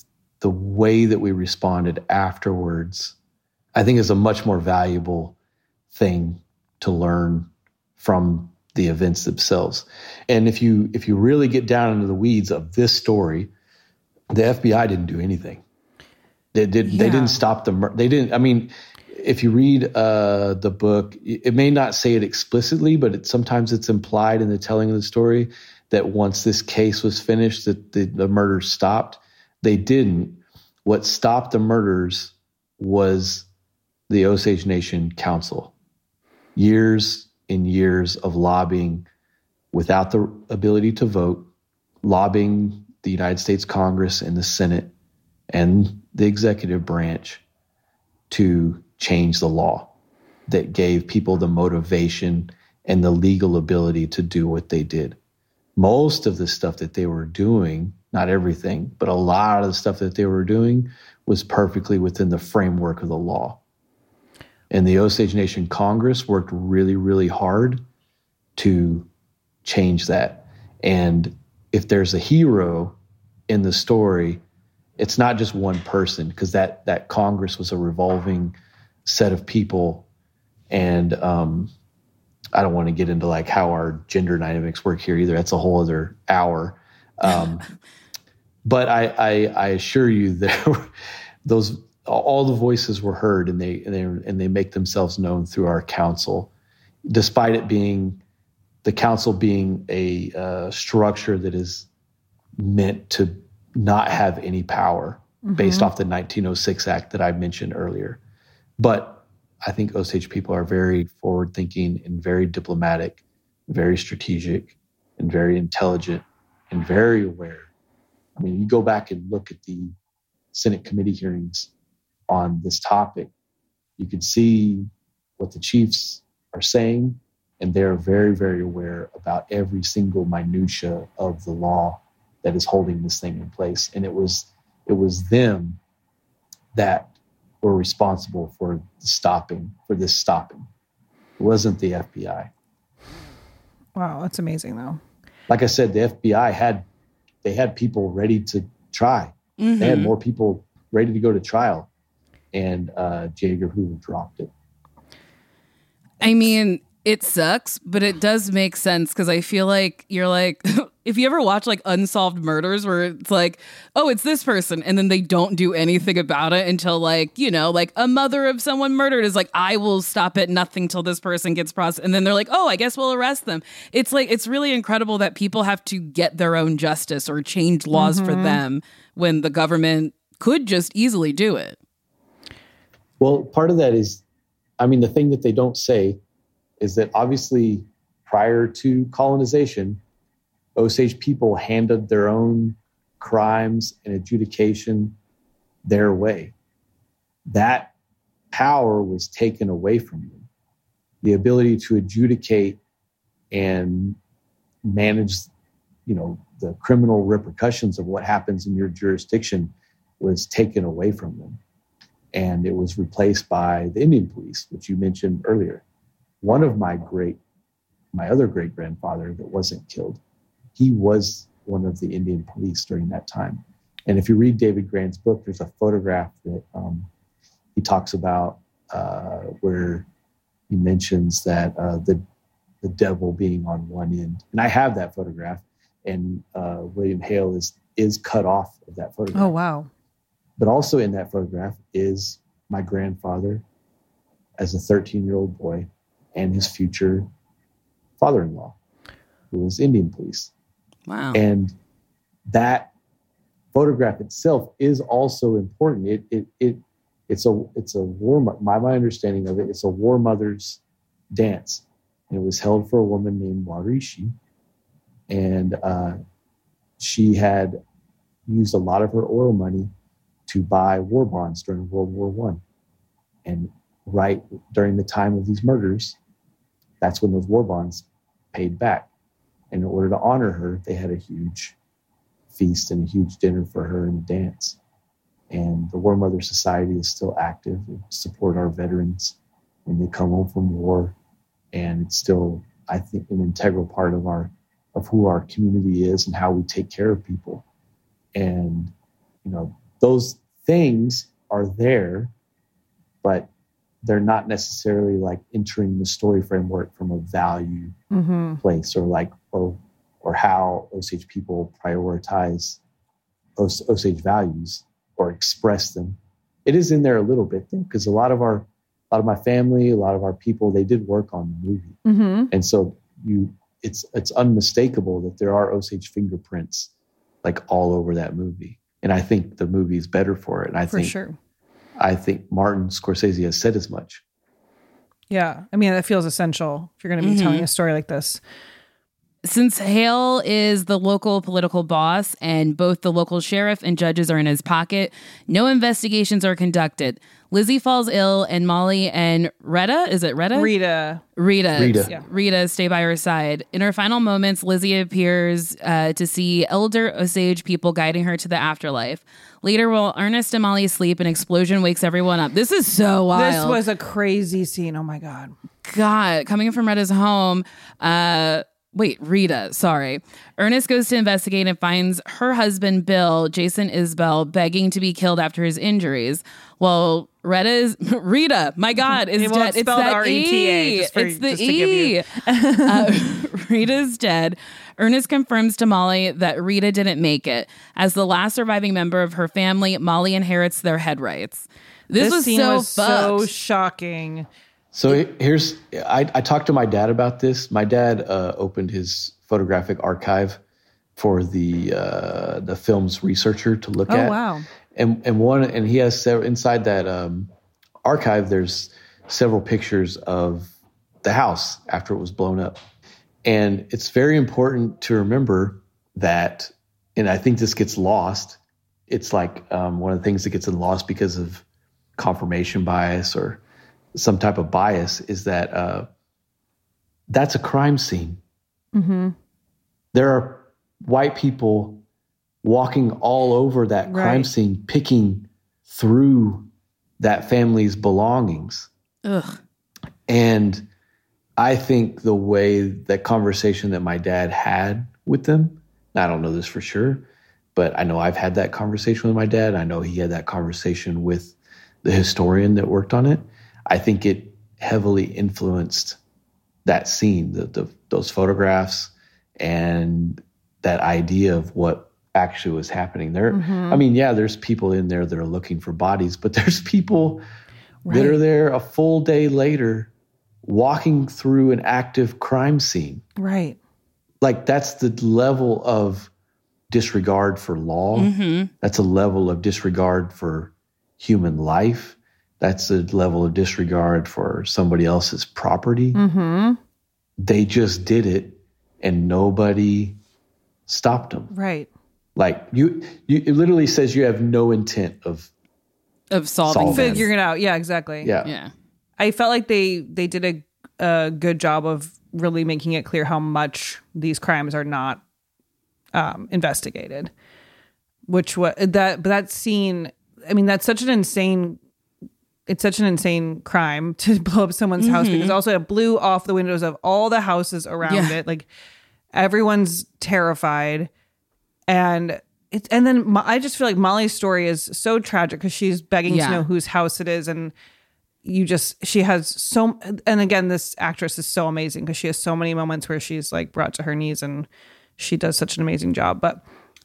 way that we responded afterwards, I think, is a much more valuable thing to learn from the events themselves. And if you really get down into the weeds of this story, the FBI didn't do anything. They didn't stop they didn't. I mean, if you read the book, it may not say it explicitly, but sometimes it's implied in the telling of the story that once this case was finished, that the murders stopped. They didn't. What stopped the murders was the Osage Nation Council. Years and years of lobbying without the ability to vote, lobbying the United States Congress and the Senate and the executive branch to change the law that gave people the motivation and the legal ability to do what they did. Most of the stuff that they were doing, not everything, but a lot of the stuff that they were doing was perfectly within the framework of the law. And the Osage Nation Congress worked really, really hard to change that. And if there's a hero in the story, it's not just one person, because that Congress was a revolving set of people. And I don't want to get into like how our gender dynamics work here either. That's a whole other hour. But I assure you that all the voices were heard, and they make themselves known through our council, despite it being the council being a structure that is meant to not have any power, mm-hmm. based off the 1906 Act that I mentioned earlier. But I think Osage people are very forward-thinking and very diplomatic, very strategic, and very intelligent, and very aware. I mean, you go back and look at the Senate committee hearings on this topic, you can see what the chiefs are saying, and they're very, very aware about every single minutia of the law that is holding this thing in place. And it was them that were responsible for this stopping. It wasn't the FBI. Wow, that's amazing, though. Like I said, the FBI had people ready to try. Mm-hmm. They had more people ready to go to trial, and J. Edgar Hoover dropped it. I mean, it sucks, but it does make sense, because I feel like you're like, if you ever watch like Unsolved Murders where it's like, oh, it's this person, and then they don't do anything about it until like, you know, like a mother of someone murdered is like, I will stop at nothing till this person gets processed. And then they're like, oh, I guess we'll arrest them. It's like, it's really incredible that people have to get their own justice or change laws for them when the government could just easily do it. Well, part of that is, I mean, the thing that they don't say is that obviously prior to colonization, Osage people handled their own crimes and adjudication their way. That power was taken away from them. The ability to adjudicate and manage, you know, the criminal repercussions of what happens in your jurisdiction was taken away from them. And it was replaced by the Indian police, which you mentioned earlier. One of my other great-grandfather that wasn't killed, he was one of the Indian police during that time. And if you read David Grant's book, there's a photograph that he talks about where he mentions that the devil being on one end. And I have that photograph, and William Hale is cut off of that photograph. Oh, wow. But also in that photograph is my grandfather as a 13-year-old boy and his future father-in-law, who was Indian police. Wow. And that photograph itself is also important. It's a war, my understanding of it, it's a war mother's dance. And it was held for a woman named Warishi. And she had used a lot of her oil money to buy war bonds during World War I. And right during the time of these murders, that's when those war bonds paid back. And in order to honor her, they had a huge feast and a huge dinner for her and a dance. And the War Mother Society is still active. We support our veterans when they come home from war. And it's still, I think, an integral part of who our community is and how we take care of people. And, you know, those things are there, but they're not necessarily like entering the story framework from a value place or how Osage people prioritize Osage values or express them. It is in there a little bit though, because a lot of my family, a lot of our people, they did work on the movie. And so it's unmistakable that there are Osage fingerprints like all over that movie. And I think the movie is better for it. And I think Martin Scorsese has said as much. Yeah. I mean, that feels essential if you're going to be telling a story like this. Since Hale is the local political boss and both the local sheriff and judges are in his pocket, no investigations are conducted. Lizzie falls ill and Molly and Rita stay by her side. In her final moments, Lizzie appears to see elder Osage people guiding her to the afterlife. Later, while Ernest and Molly sleep, an explosion wakes everyone up. This is so wild. This was a crazy scene. Oh my God. Coming from Rita's home. Rita, sorry. Ernest goes to investigate and finds her husband, Bill, Jason Isbell, begging to be killed after his injuries. Well, Rita, my God, is dead. It's that R-E-T-A. It's the E. Rita's dead. Ernest confirms to Molly that Rita didn't make it. As the last surviving member of her family, Molly inherits their head rights. This scene was so shocking. So I talked to my dad about this. My dad opened his photographic archive for the film's researcher to look at. Oh, wow. And he has several, inside that archive, there's several pictures of the house after it was blown up. And it's very important to remember that, and I think this gets lost. It's like one of the things that gets lost because of confirmation bias or some type of bias is that that's a crime scene. There are white people walking all over that crime scene, picking through that family's belongings. Ugh. And I think the way that conversation that my dad had with them, I don't know this for sure, but I know I've had that conversation with my dad. I know he had that conversation with the historian that worked on it. I think it heavily influenced that scene, those photographs, and that idea of what actually was happening there. I mean, yeah, there's people in there that are looking for bodies, but there's people that are there a full day later walking through an active crime scene. Right. Like, that's the level of disregard for law. That's a level of disregard for human life. That's a level of disregard for somebody else's property. They just did it, and nobody stopped them. Right. Like, it literally says you have no intent of solving, figuring it out. Yeah, exactly. Yeah. I felt like they did a good job of really making it clear how much these crimes are not investigated. That scene, I mean, that's such an insane. It's such an insane crime to blow up someone's house, because also it blew off the windows of all the houses around it. Like, everyone's terrified. And then I just feel like Molly's story is so tragic, because she's begging to know whose house it is. And she has so, and again, this actress is so amazing, because she has so many moments where she's like brought to her knees, and she does such an amazing job. But,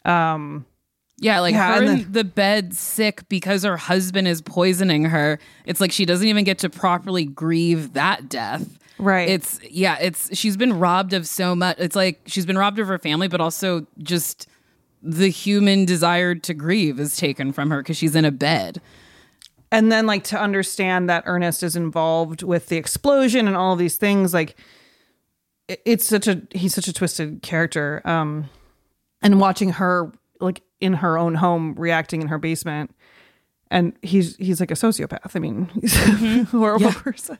her in the bed sick because her husband is poisoning her. It's like she doesn't even get to properly grieve that death. Right. She's been robbed of so much. It's like she's been robbed of her family, but also just the human desire to grieve is taken from her because she's in a bed. And then, like, to understand that Ernest is involved with the explosion and all of these things, like, he's such a twisted character. And watching her, like, in her own home, reacting in her basement, and he's like a sociopath. I mean, he's a horrible person.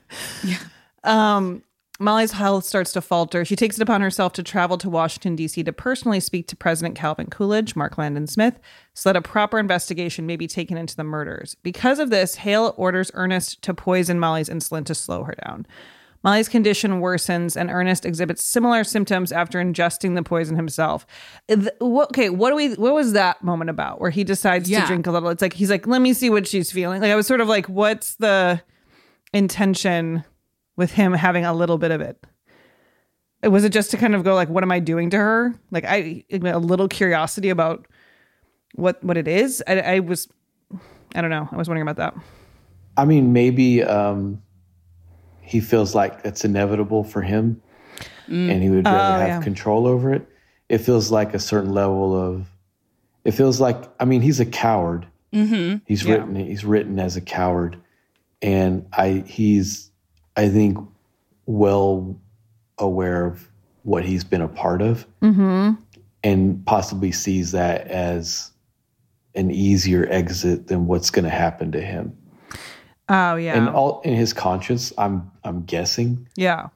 Molly's health starts to falter. She takes it upon herself to travel to Washington, D.C. to personally speak to President Calvin Coolidge, Mark Landon Smith, so that a proper investigation may be taken into the murders. Because of this, Hale orders Ernest to poison Molly's insulin to slow her down. Molly's condition worsens, and Ernest exhibits similar symptoms after ingesting the poison himself. What was that moment about, where he decides to drink a little? It's like, he's like, let me see what she's feeling. Like, I was sort of like, what's the intention with him having a little bit of it? Was it just to kind of go like, what am I doing to her? Like, a little curiosity about what it is. I don't know. I was wondering about that. I mean, maybe he feels like it's inevitable for him, and he would rather have control over it. It feels like a certain level of. It feels like, I mean, he's a coward. He's written as a coward, and he's I think well aware of what he's been a part of, and possibly sees that as an easier exit than what's going to happen to him. Oh yeah, and all in his conscience, I'm guessing. Yeah.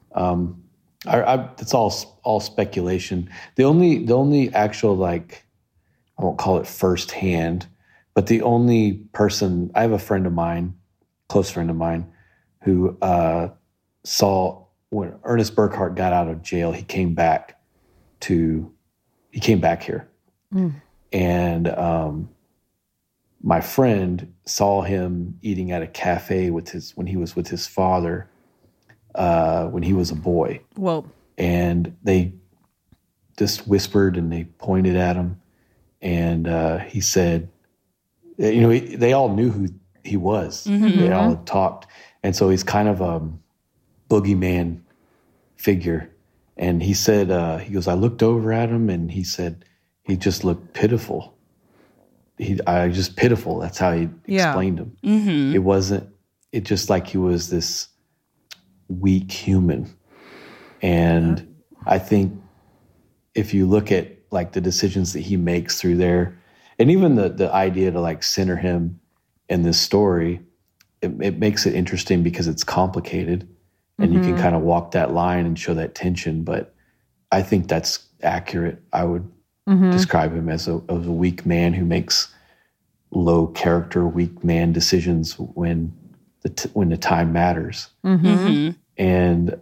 It's all speculation. The only actual, like, I won't call it firsthand, but the only person, I have a friend of mine, close friend of mine, who saw when Ernest Burkhart got out of jail, he came back here. And my friend saw him eating at a cafe when he was with his father when he was a boy. Whoa. And they just whispered and they pointed at him. And he said, they all knew who he was. They all had talked. And so he's kind of a boogeyman figure. And he said, he goes, I looked over at him and he said, he just looked pitiful. Just pitiful. That's how he explained him. It just like he was this weak human. And I think if you look at like the decisions that he makes through there, and even the idea to like center him in this story, it makes it interesting because it's complicated and you can kind of walk that line and show that tension. But I think that's accurate. I would describe him as a weak man who makes low character, weak man decisions when the time matters. And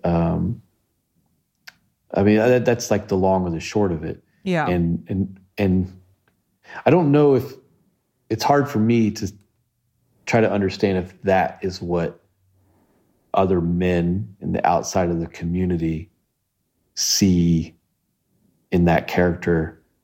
I mean, that's like the long or the short of it. Yeah. And I don't know if it's hard for me to try to understand if that is what other men in the outside of the community see in that character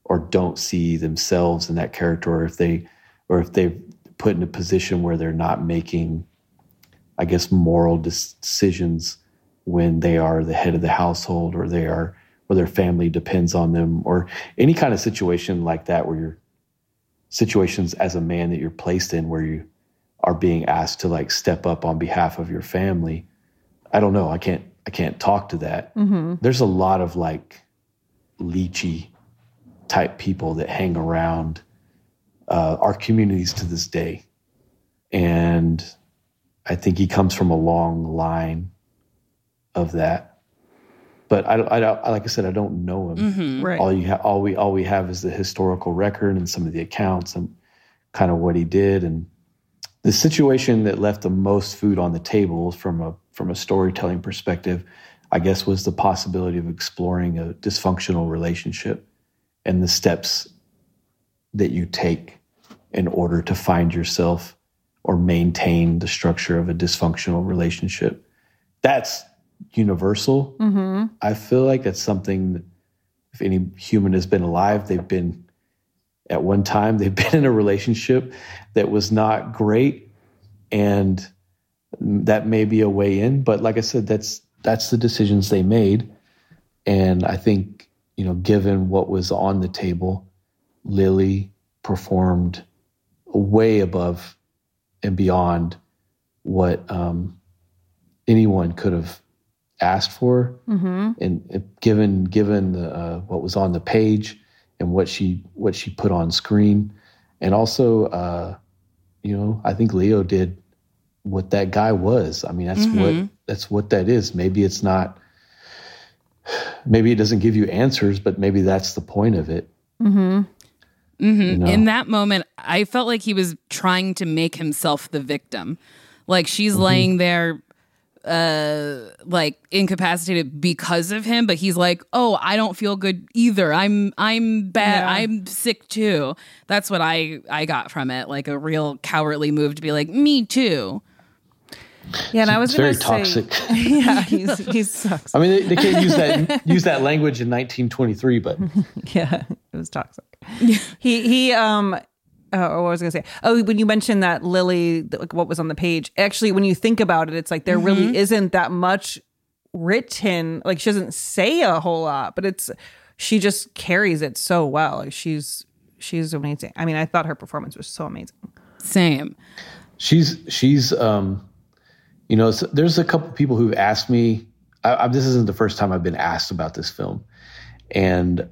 or don't see themselves in that character, or if they're put in a position where they're not making, I guess, moral decisions when they are the head of the household, or where their family depends on them, or any kind of situation like that, where you're situations as a man that you're placed in where you are being asked to like step up on behalf of your family. I don't know. I can't talk to that. Mm-hmm. There's a lot of like leechy type people that hang around our communities to this day. And I think he comes from a long line of that. But I like I said, I don't know him. Mm-hmm. Right. All we have is the historical record and some of the accounts and kind of what he did. And the situation that left the most food on the table from a storytelling perspective, I guess, was the possibility of exploring a dysfunctional relationship and the steps that you take in order to find yourself or maintain the structure of a dysfunctional relationship. That's universal. Mm-hmm. I feel like that's something that if any human has been alive, they've been at one time, they've been in a relationship that was not great, and that may be a way in. But like I said, that's the decisions they made. And I think, given what was on the table, Lily performed way above and beyond what anyone could have asked for. Mm-hmm. And given what was on the page and what she put on screen. And also, I think Leo did what that guy was. I mean, that's what that is. Maybe it doesn't give you answers, but maybe that's the point of it. Mm-hmm. Mm-hmm. In that moment, I felt like he was trying to make himself the victim. Like she's mm-hmm. laying there, like incapacitated because of him, but he's like, "Oh, I don't feel good either. I'm bad. Yeah. I'm sick too." That's what I got from it. Like a real cowardly move to be like, "Me too." Yeah, and I was very toxic. Yeah, he sucks. I mean, they can't use that language in 1923, but yeah, it was toxic. He what was I going to say? Oh, when you mentioned that Lily, like what was on the page, actually, when you think about it, it's like there mm-hmm. really isn't that much written. Like she doesn't say a whole lot, but she just carries it so well. Like she's amazing. I mean, I thought her performance was so amazing. Same. She's there's a couple people who've asked me. This isn't the first time I've been asked about this film, and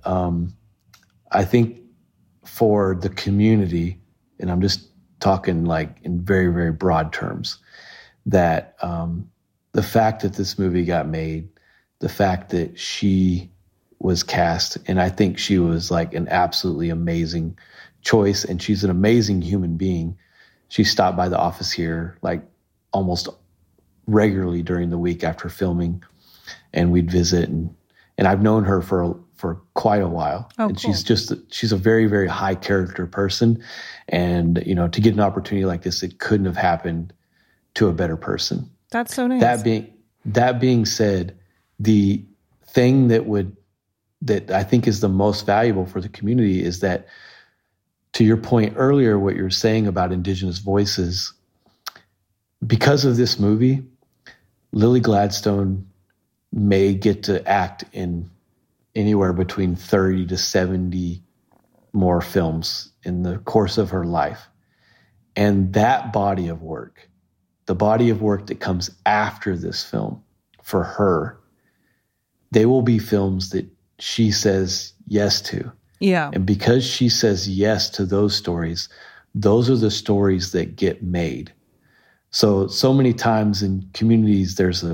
I think for the community, and I'm just talking like in very, very broad terms, that the fact that this movie got made, the fact that she was cast, and I think she was like an absolutely amazing choice, and she's an amazing human being. She stopped by the office here like almost regularly during the week after filming, and we'd visit, and I've known her for quite a while. Oh, and cool. she's a very, very high character person. And, to get an opportunity like this, it couldn't have happened to a better person. That's so nice. That being said, the thing that I think is the most valuable for the community is that, to your point earlier, what you're saying about Indigenous voices, because of this movie, Lily Gladstone may get to act in anywhere between 30 to 70 more films in the course of her life. And that body of work, the body of work that comes after this film for her, they will be films that she says yes to. Yeah. And because she says yes to those stories, those are the stories that get made. So many times in communities, there's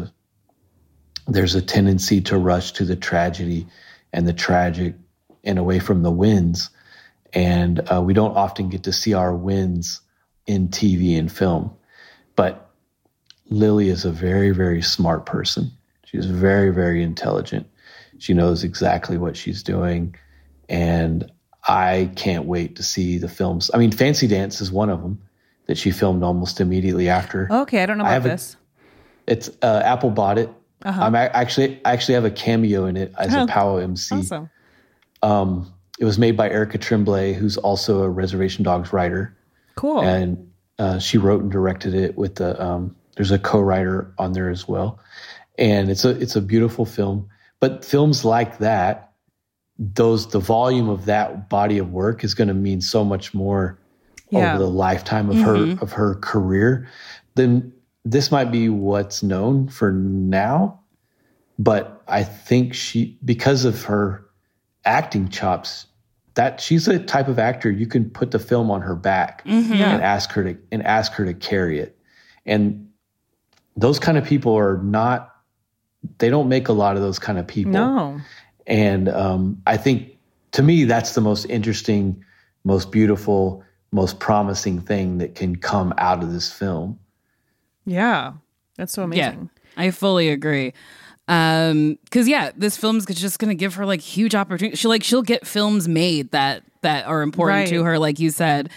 a tendency to rush to the tragedy and the tragic and away from the wins. And we don't often get to see our wins in TV and film. But Lily is a very, very smart person. She's very, very intelligent. She knows exactly what she's doing. And I can't wait to see the films. I mean, Fancy Dance is one of them that she filmed almost immediately after. Okay, I don't know about this. It's Apple bought it. Uh-huh. I actually have a cameo in it as a POW MC. Awesome. it was made by Erica Tremblay, who's also a Reservation Dogs writer. Cool. And she wrote and directed it with there's a co-writer on there as well. And it's a beautiful film. But films like that, the volume of that body of work is going to mean so much more over the lifetime of her career. Then this might be what's known for now. But I think because of her acting chops, that she's a type of actor you can put the film on her back and ask her to carry it. And those kind of people they don't make a lot of those kind of people. No. And I think, to me, that's the most interesting, most beautiful, most promising thing that can come out of this film. Yeah, that's so amazing. Yeah, I fully agree. Because this film's just gonna give her like huge opportunity. She'll get films made that are important to her, like you said.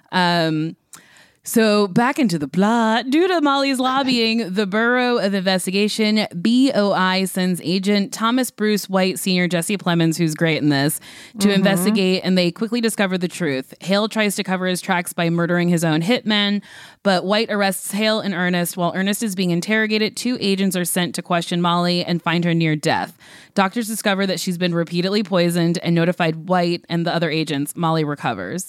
So back into the plot. Due to Molly's lobbying, the Bureau of Investigation, BOI, sends agent Thomas Bruce White Sr., Jesse Plemons, who's great in this, to investigate, and they quickly discover the truth. Hale tries to cover his tracks by murdering his own hitmen, but White arrests Hale and Ernest. While Ernest is being interrogated, 2 agents are sent to question Molly and find her near death. Doctors discover that she's been repeatedly poisoned and notified White and the other agents. Molly recovers.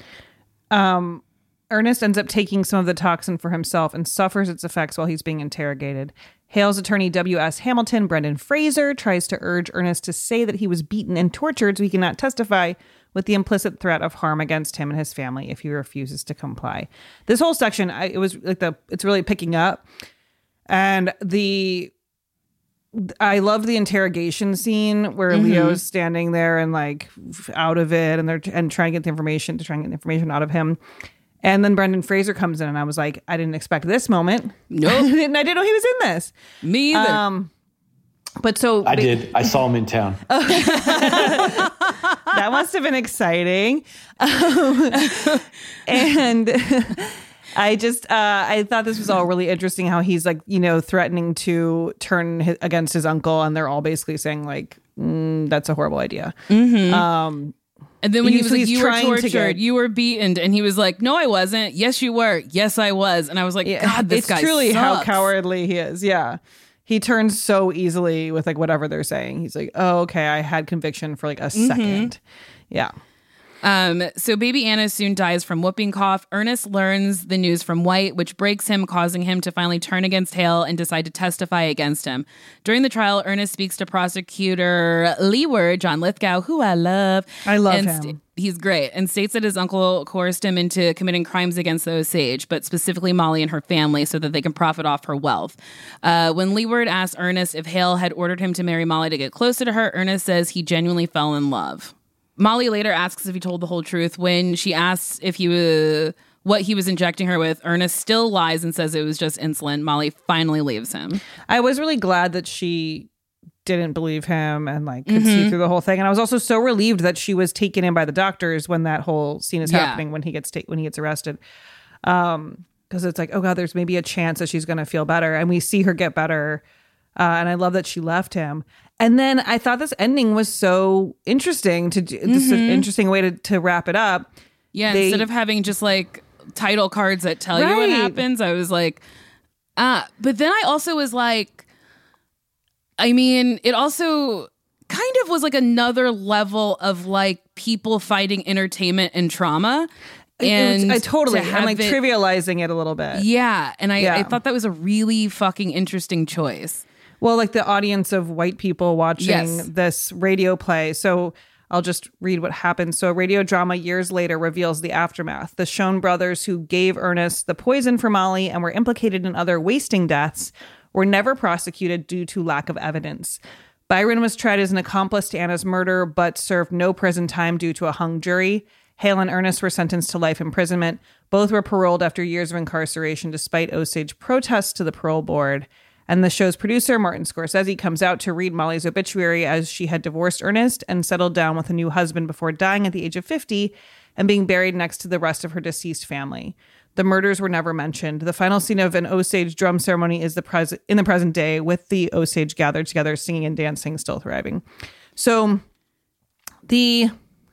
Ernest ends up taking some of the toxin for himself and suffers its effects while he's being interrogated. Hale's attorney, W.S. Hamilton, Brendan Fraser, tries to urge Ernest to say that he was beaten and tortured so he cannot testify, with the implicit threat of harm against him and his family if he refuses to comply. This whole section, it's really picking up. And I love the interrogation scene where Leo's standing there and like out of it, and they're trying to get the information out of him. And then Brendan Fraser comes in, and I was like, I didn't expect this moment. Nope. I didn't know he was in this. Me either. But so I did. I saw him in town. That must have been exciting. And I thought this was all really interesting, how he's like, threatening to turn against his uncle, and they're all basically saying like, that's a horrible idea. And then when he was like, you were tortured, you were beaten, and he was like, no, I wasn't. Yes, you were. Yes, I was. And I was like, God, this guy It's truly sucks. how cowardly he is. Yeah. He turns so easily with like whatever they're saying. He's like, oh, okay, I had conviction for like a second. Yeah. So baby Anna soon dies from whooping cough. Ernest learns the news from White, which breaks him, causing him to finally turn against Hale and decide to testify against him. During the trial, Ernest speaks to prosecutor Leeward, John Lithgow, who I love. I love him. He's great, and states that his uncle coerced him into committing crimes against the Osage, but specifically Molly and her family, so that they can profit off her wealth. When Leeward asks Ernest if Hale had ordered him to marry Molly to get closer to her, Ernest says he genuinely fell in love. Molly later asks if he told the whole truth. When she asks if what he was injecting her with, Ernest still lies and says it was just insulin. Molly finally leaves him. I was really glad that she didn't believe him and like could see through the whole thing. And I was also so relieved that she was taken in by the doctors when that whole scene is happening, when he gets arrested. Because it's like, oh God, there's maybe a chance that she's going to feel better. And we see her get better. And I love that she left him. And then I thought this ending was so interesting this is an interesting way to wrap it up. Yeah, instead of having just like title cards that tell you what happens, I was like, but then I also was like, I mean, it also kind of was like another level of like people fighting entertainment and trauma. And I'm like trivializing it a little bit. Yeah. And I thought that was a really fucking interesting choice. Well, like the audience of white people watching this radio play. So I'll just read what happened. So a radio drama years later reveals the aftermath. The Schoen brothers, who gave Ernest the poison for Molly and were implicated in other wasting deaths, were never prosecuted due to lack of evidence. Byron was tried as an accomplice to Anna's murder, but served no prison time due to a hung jury. Hale and Ernest were sentenced to life imprisonment. Both were paroled after years of incarceration, despite Osage protests to the parole board. And the show's producer, Martin Scorsese, comes out to read Molly's obituary, as she had divorced Ernest and settled down with a new husband before dying at the age of 50 and being buried next to the rest of her deceased family. The murders were never mentioned. The final scene of an Osage drum ceremony is in the present day, with the Osage gathered together, singing and dancing, still thriving. So the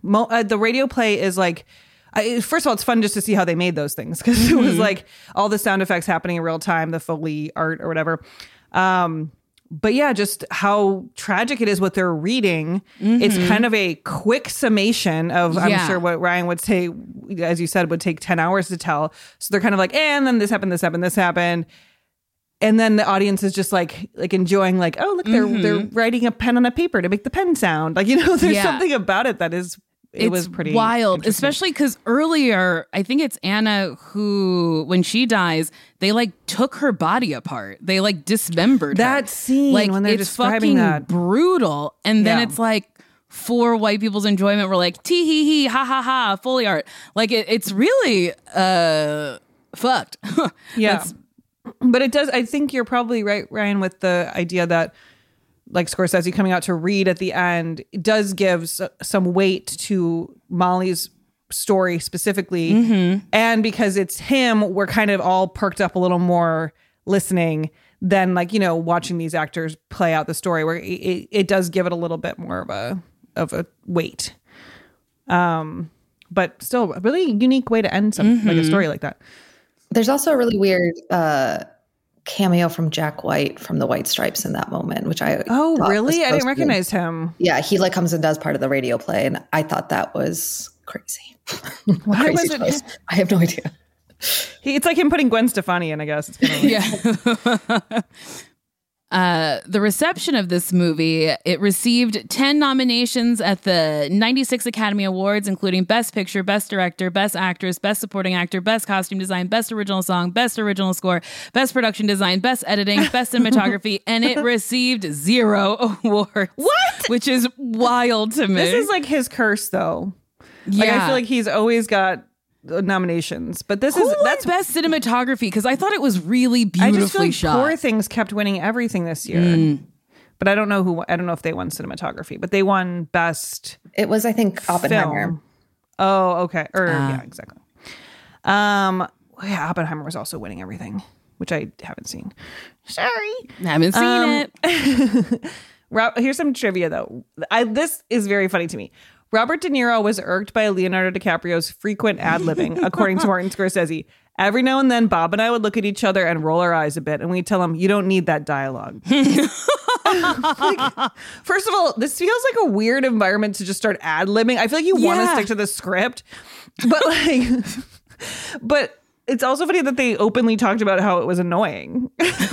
The radio play is like, first of all, it's fun just to see how they made those things, because it was like all the sound effects happening in real time, the Foley art or whatever. But yeah, just how tragic it is what they're reading. It's kind of a quick summation of, I'm sure what Ryan would say, as you said, would take 10 hours to tell. So they're kind of like, and then this happened, this happened, this happened. And then the audience is just like enjoying, like, oh, look, they're writing a pen on a paper to make the pen sound. Like, there's something about it that is, it was pretty wild, especially because earlier, I think it's Anna who, when she dies, they like took her body apart. They like dismembered that her. scene, like, when they're it's describing fucking that. Brutal. And then it's like, for white people's enjoyment, we're like, tee hee hee, ha ha ha, Foley art. Like, it's really fucked. Yeah. But it does, I think you're probably right, Ryan, with the idea that, like Scorsese coming out to read at the end, it does give some weight to Molly's story specifically. And because it's him, we're kind of all perked up a little more listening than, like, watching these actors play out the story, where it does give it a little bit more of a weight. But still a really unique way to end like a story like that. There's also a really weird cameo from Jack White from the White Stripes in that moment, which I really? I didn't recognize him. Yeah, he like comes and does part of the radio play, and I thought that was crazy. Why was it? Choice. I have no idea. It's like him putting Gwen Stefani in, I guess. It's kind of like... The reception of this movie, it received 10 nominations at the 96 Academy Awards, including Best Picture, Best Director, Best Actress, Best Supporting Actor, Best Costume Design, Best Original Song, Best Original Score, Best Production Design, Best Editing, Best Cinematography, and it received 0 awards. What? Which is wild to me. This is like his curse, though. Like, I feel like he's always got nominations, but that's Best Cinematography, because I thought it was really beautifully I just feel like shot. Poor Things kept winning everything this year, but I don't know if they won cinematography, but they won Best. It was, I think, Oppenheimer. Film. Oh, okay, yeah, exactly. Oppenheimer was also winning everything, which I haven't seen. Sorry, haven't seen it. Here's some trivia though. This is very funny to me. Robert De Niro was irked by Leonardo DiCaprio's frequent ad-libbing, according to Martin Scorsese. Every now and then, Bob and I would look at each other and roll our eyes a bit, and we'd tell him, you don't need that dialogue. Like, first of all, this feels like a weird environment to just start ad-libbing. I feel like you want to stick to the script, but it's also funny that they openly talked about how it was annoying.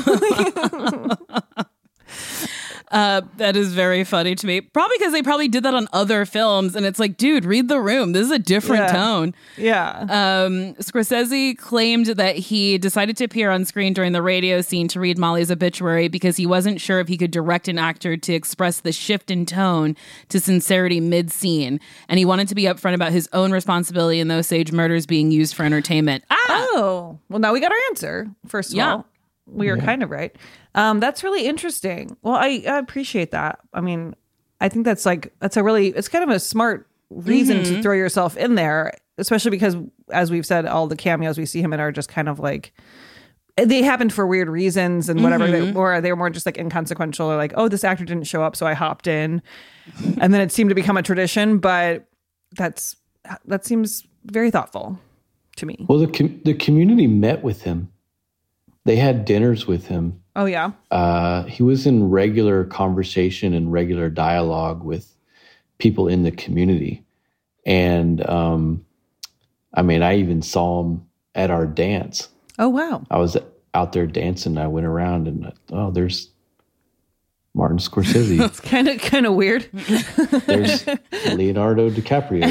That is very funny to me. Probably because they probably did that on other films, and it's like, dude, read the room. This is a different tone. Yeah. Scorsese claimed that he decided to appear on screen during the radio scene to read Molly's obituary because he wasn't sure if he could direct an actor to express the shift in tone to sincerity mid-scene, and he wanted to be upfront about his own responsibility in those Osage murders being used for entertainment. Oh, well, now we got our answer. First of all, we are kind of right. That's really interesting. Well, I appreciate that. I mean, I think it's kind of a smart reason to throw yourself in there, especially because, as we've said, all the cameos we see him in are just kind of like, they happened for weird reasons and whatever, or they were more just like inconsequential, or like, oh, this actor didn't show up, so I hopped in. And then it seemed to become a tradition, but that seems very thoughtful to me. Well, the community met with him. They had dinners with him. Oh, yeah. He was in regular conversation and regular dialogue with people in the community. And I mean, I even saw him at our dance. Oh, wow. I was out there dancing. I went around and, there's Martin Scorsese. It's kind of weird. There's Leonardo DiCaprio.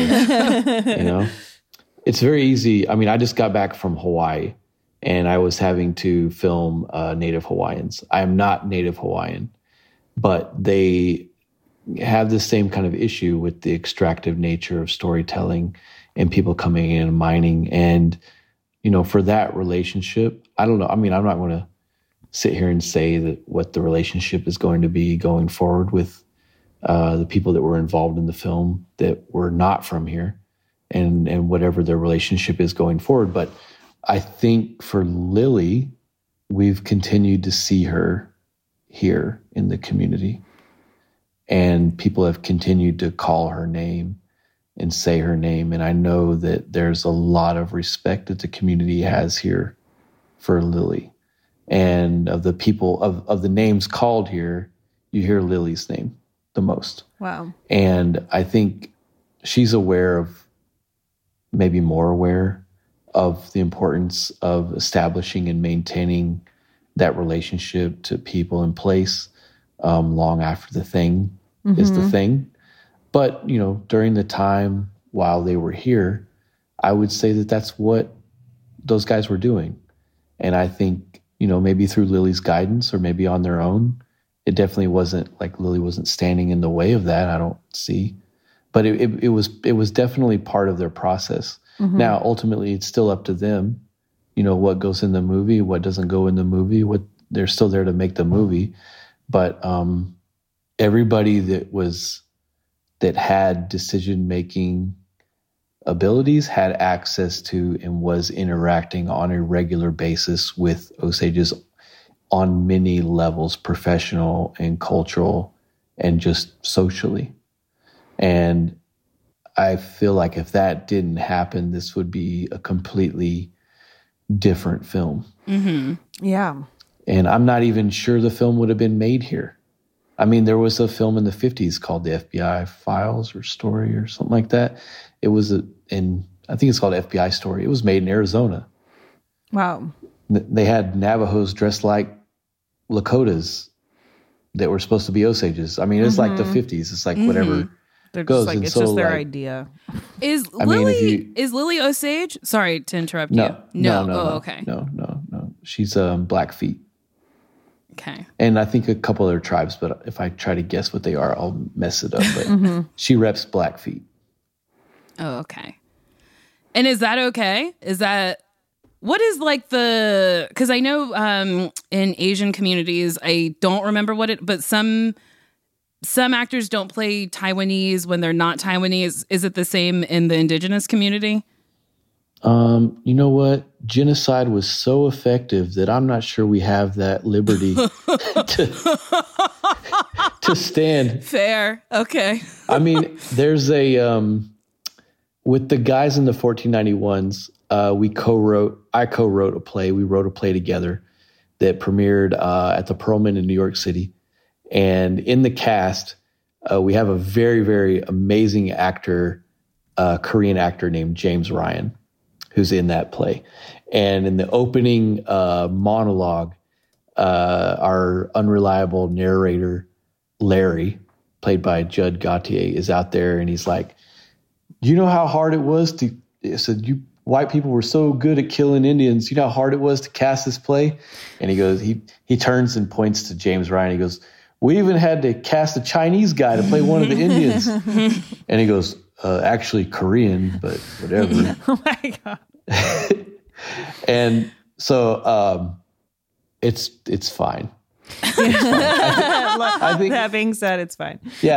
It's very easy. I mean, I just got back from Hawaii. And I was having to film Native Hawaiians. I am not Native Hawaiian, but they have the same kind of issue with the extractive nature of storytelling and people coming in and mining. And, for that relationship, I don't know. I mean, I'm not going to sit here and say that what the relationship is going to be going forward with the people that were involved in the film that were not from here and whatever their relationship is going forward. But I think for Lily, we've continued to see her here in the community, and people have continued to call her name and say her name. And I know that there's a lot of respect that the community has here for Lily. And of the people, of the names called here, you hear Lily's name the most. Wow. And I think she's aware of, maybe more aware of the importance of establishing and maintaining that relationship to people in place long after the thing is the thing. But, you know, during the time while they were here, I would say that that's what those guys were doing. And I think, you know, maybe through Lily's guidance or maybe on their own, it definitely wasn't like Lily wasn't standing in the way of that. I don't see. But it was definitely part of their process. Now, ultimately, it's still up to them, you know, what goes in the movie, what doesn't go in the movie, what they're still there to make the movie. But everybody that had decision-making abilities had access to and was interacting on a regular basis with Osages on many levels, professional and cultural and just socially. And I feel like if that didn't happen, this would be a completely different film. Yeah. And I'm not even sure the film would have been made here. I mean, there was a film in the 50s called The FBI Files or Story or something like that. It was I think it's called FBI Story. It was made in Arizona. Wow. They had Navajos dressed like Lakotas that were supposed to be Osages. I mean, it's like the 50s. It's like whatever They're goes. just like, and it's so, just their like, idea. Is I mean, is Lily Osage? Sorry to interrupt No, you. no. Okay. No. She's Blackfeet. Okay. And I think a couple other tribes, but if I try to guess what they are, I'll mess it up. But she reps Blackfeet. Oh, okay. And is that okay? What is like because I know in Asian communities, I don't remember but some actors don't play Taiwanese when they're not Taiwanese. Is it the same in the indigenous community? You know what? Genocide was so effective that I'm not sure we have that liberty to stand. Fair. Okay. I mean, there's with the guys in the 1491s, I co-wrote a play. We wrote a play together that premiered at the Perlman in New York City. And in the cast, we have a very, very amazing actor, Korean actor named James Ryan, who's in that play. And in the opening monologue, our unreliable narrator, Larry, played by Judd Gautier, is out there and he's like, you know how hard it was you white people were so good at killing Indians. You know how hard it was to cast this play? And he goes, he turns and points to James Ryan. He goes, we even had to cast a Chinese guy to play one of the Indians. And he goes, actually Korean, but whatever. Oh my God. And so it's fine. I think that being said, it's fine. Yeah,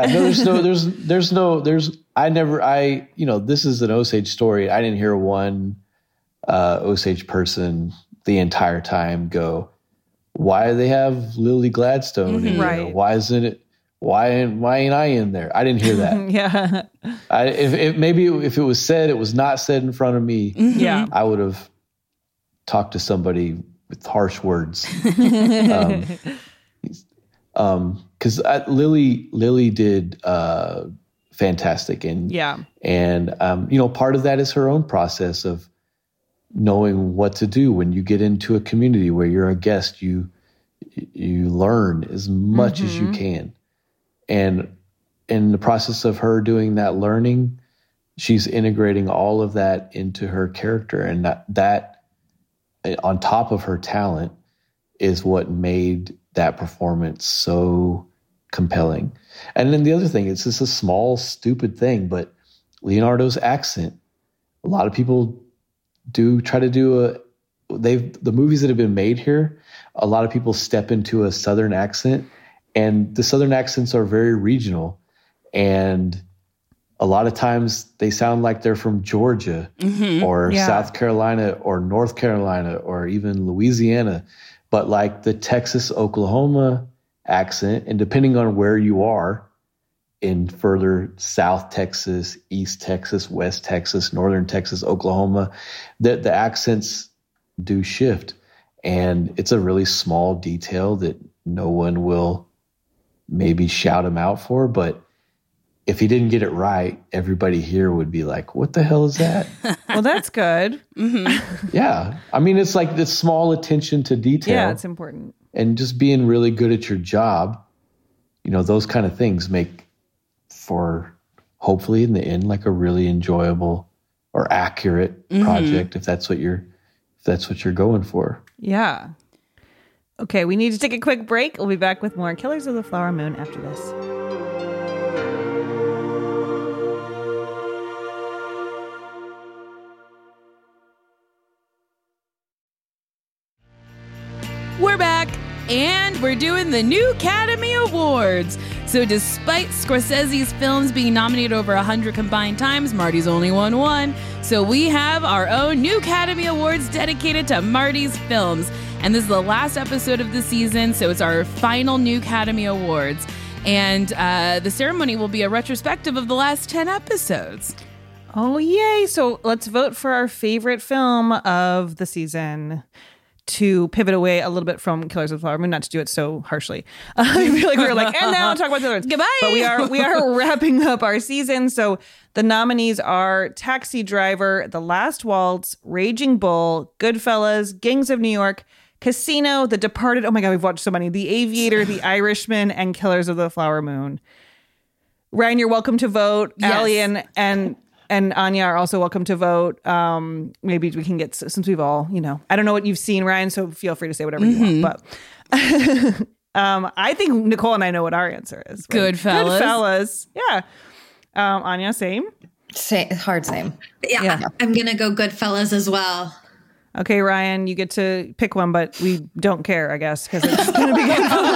this is an Osage story. I didn't hear one Osage person the entire time go, why do they have Lily Gladstone in there? Why ain't I in there? I didn't hear that. Yeah. If it was said, it was not said in front of me. Yeah. I would have talked to somebody with harsh words. Because Lily did fantastic, and part of that is her own process of knowing what to do when you get into a community where you're a guest. You learn as much as you can, and in the process of her doing that learning, she's integrating all of that into her character, and that on top of her talent is what made that performance so compelling. And then the other thing, it's just a small, stupid thing, but Leonardo's accent. A lot of people try to do the movies that have been made here, a lot of people step into a Southern accent, and the Southern accents are very regional. And a lot of times they sound like they're from Georgia or South Carolina or North Carolina or even Louisiana. But like the Texas, Oklahoma accent, and depending on where you are, in further South Texas, East Texas, West Texas, Northern Texas, Oklahoma, the accents do shift. And it's a really small detail that no one will maybe shout him out for. But if he didn't get it right, everybody here would be like, what the hell is that? Well, that's good. Mm-hmm. Yeah. I mean, it's like this small attention to detail. Yeah, it's important. And just being really good at your job, you know, those kind of things make for, hopefully in the end, like a really enjoyable or accurate project, if that's what you're going for. Yeah. Okay, we need to take a quick break. We'll be back with more Killers of the Flower Moon after this. We're back, and we're doing the new Academy Awards. So despite Scorsese's films being nominated over 100 combined times, Marty's only won one. So we have our own new Academy Awards dedicated to Marty's films. And this is the last episode of the season, so it's our final new Academy Awards. And the ceremony will be a retrospective of the last 10 episodes. Oh, yay. So let's vote for our favorite film of the season. To pivot away a little bit from Killers of the Flower Moon, not to do it so harshly. I feel like we were like, and now I'll talk about the other ones. Goodbye. But we are wrapping up our season. So the nominees are Taxi Driver, The Last Waltz, Raging Bull, Goodfellas, Gangs of New York, Casino, The Departed. Oh my God, we've watched so many. The Aviator, The Irishman, and Killers of the Flower Moon. Ryan, you're welcome to vote. Yes. Allie and Anya are also welcome to vote. Maybe we can get, since we've all, you know, I don't know what you've seen, Ryan, so feel free to say whatever you want. But I think Nicole and I know what our answer is. Right? Goodfellas. Yeah. Anya, same? Hard same. Yeah. I'm going to go Goodfellas as well. Okay, Ryan, you get to pick one, but we don't care, I guess, because it's going to be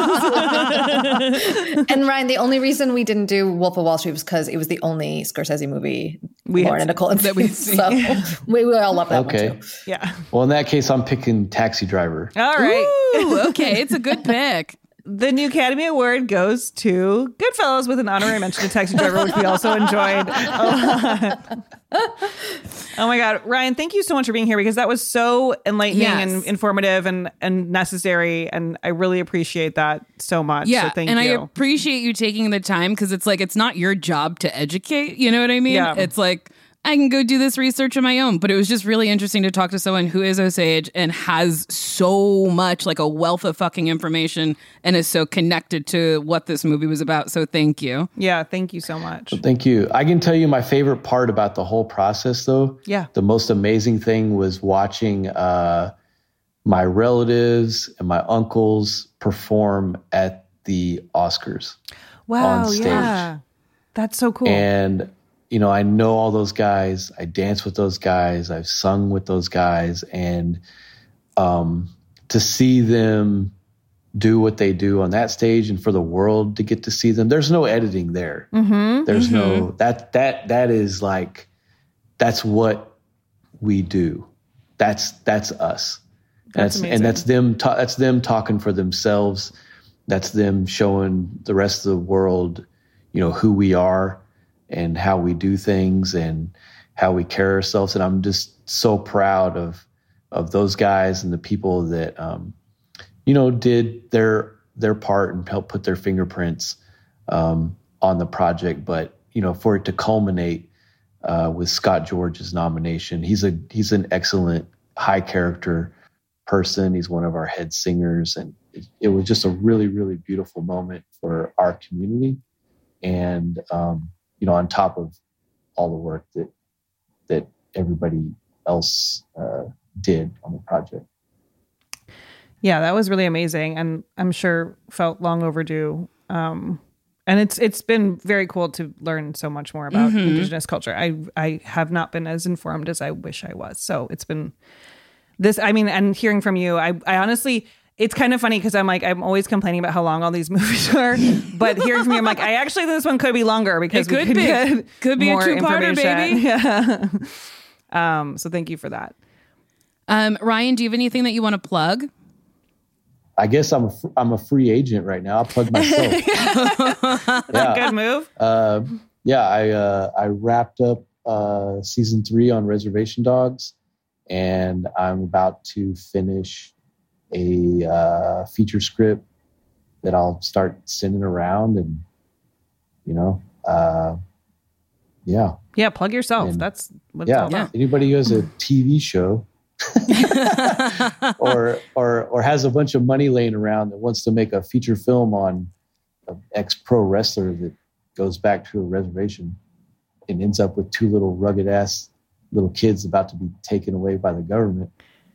Goodfellas. And Ryan, the only reason we didn't do Wolf of Wall Street was because it was the only Scorsese movie Lauren and Nicole that we've seen. So we all love that one too. Yeah. Well, in that case, I'm picking Taxi Driver. All right. Ooh, okay, it's a good pick. The new Academy Award goes to Goodfellas with an honorary mention to Taxi Driver, which we also enjoyed a lot. Oh my God. Ryan, thank you so much for being here because that was so enlightening and informative and necessary. And I really appreciate that so much. Yeah. So thank you. you. I appreciate you taking the time because it's like, it's not your job to educate. You know what I mean? Yeah. It's like, I can go do this research on my own. But it was just really interesting to talk to someone who is Osage and has so much, like a wealth of fucking information and is so connected to what this movie was about. So thank you. Yeah, thank you so much. Well, thank you. I can tell you my favorite part about the whole process, though. Yeah. The most amazing thing was watching my relatives and my uncles perform at the Oscars. Wow, on stage. Yeah. That's so cool. And you know, I know all those guys. I dance with those guys. I've sung with those guys. And to see them do what they do on that stage and for the world to get to see them, there's no editing there. There's no, that is like, that's what we do. That's us. That's them talking for themselves. That's them showing the rest of the world, you know, who we are and how we do things and how we carry ourselves. And I'm just so proud of those guys and the people that, you know, did their part and helped put their fingerprints on the project. But, you know, for it to culminate with Scott George's nomination, he's an excellent high character person. He's one of our head singers. And it was just a really, really beautiful moment for our community. And, you know, on top of all the work that everybody else did on the project. Yeah, that was really amazing, and I'm sure felt long overdue. And it's been very cool to learn so much more about Indigenous culture. I have not been as informed as I wish I was. So it's been this. I mean, and hearing from you, I honestly. It's kind of funny because I'm always complaining about how long all these movies are, but hearing from you, I'm like, I actually think this one could be longer because it could be a two-parter, baby. Yeah. So thank you for that. Ryan, do you have anything that you want to plug? I guess I'm a free agent right now. I'll plug myself. Good move. I wrapped up season 3 on Reservation Dogs, and I'm about to finish a feature script that I'll start sending around, and plug yourself. And, that's what it's all about. Anybody who has a TV show or has a bunch of money laying around that wants to make a feature film on an ex-pro wrestler that goes back to a reservation and ends up with 2 little rugged ass little kids about to be taken away by the government,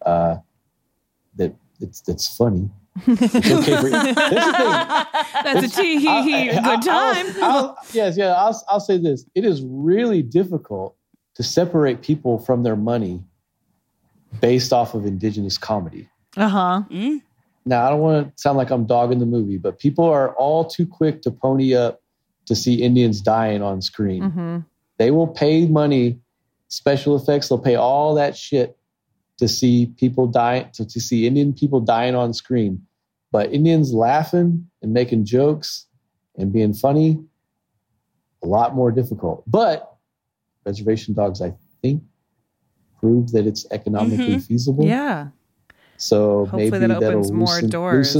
that's funny. It's okay for That's a good time. I'll say this. It is really difficult to separate people from their money based off of indigenous comedy. Now, I don't want to sound like I'm dogging the movie, but people are all too quick to pony up to see Indians dying on screen. They will pay money, special effects. They'll pay all that shit to see people die, to see Indian people dying on screen. But Indians laughing and making jokes and being funny, a lot more difficult. But Reservation Dogs, I think, proved that it's economically feasible. Yeah. So hopefully maybe that opens more doors.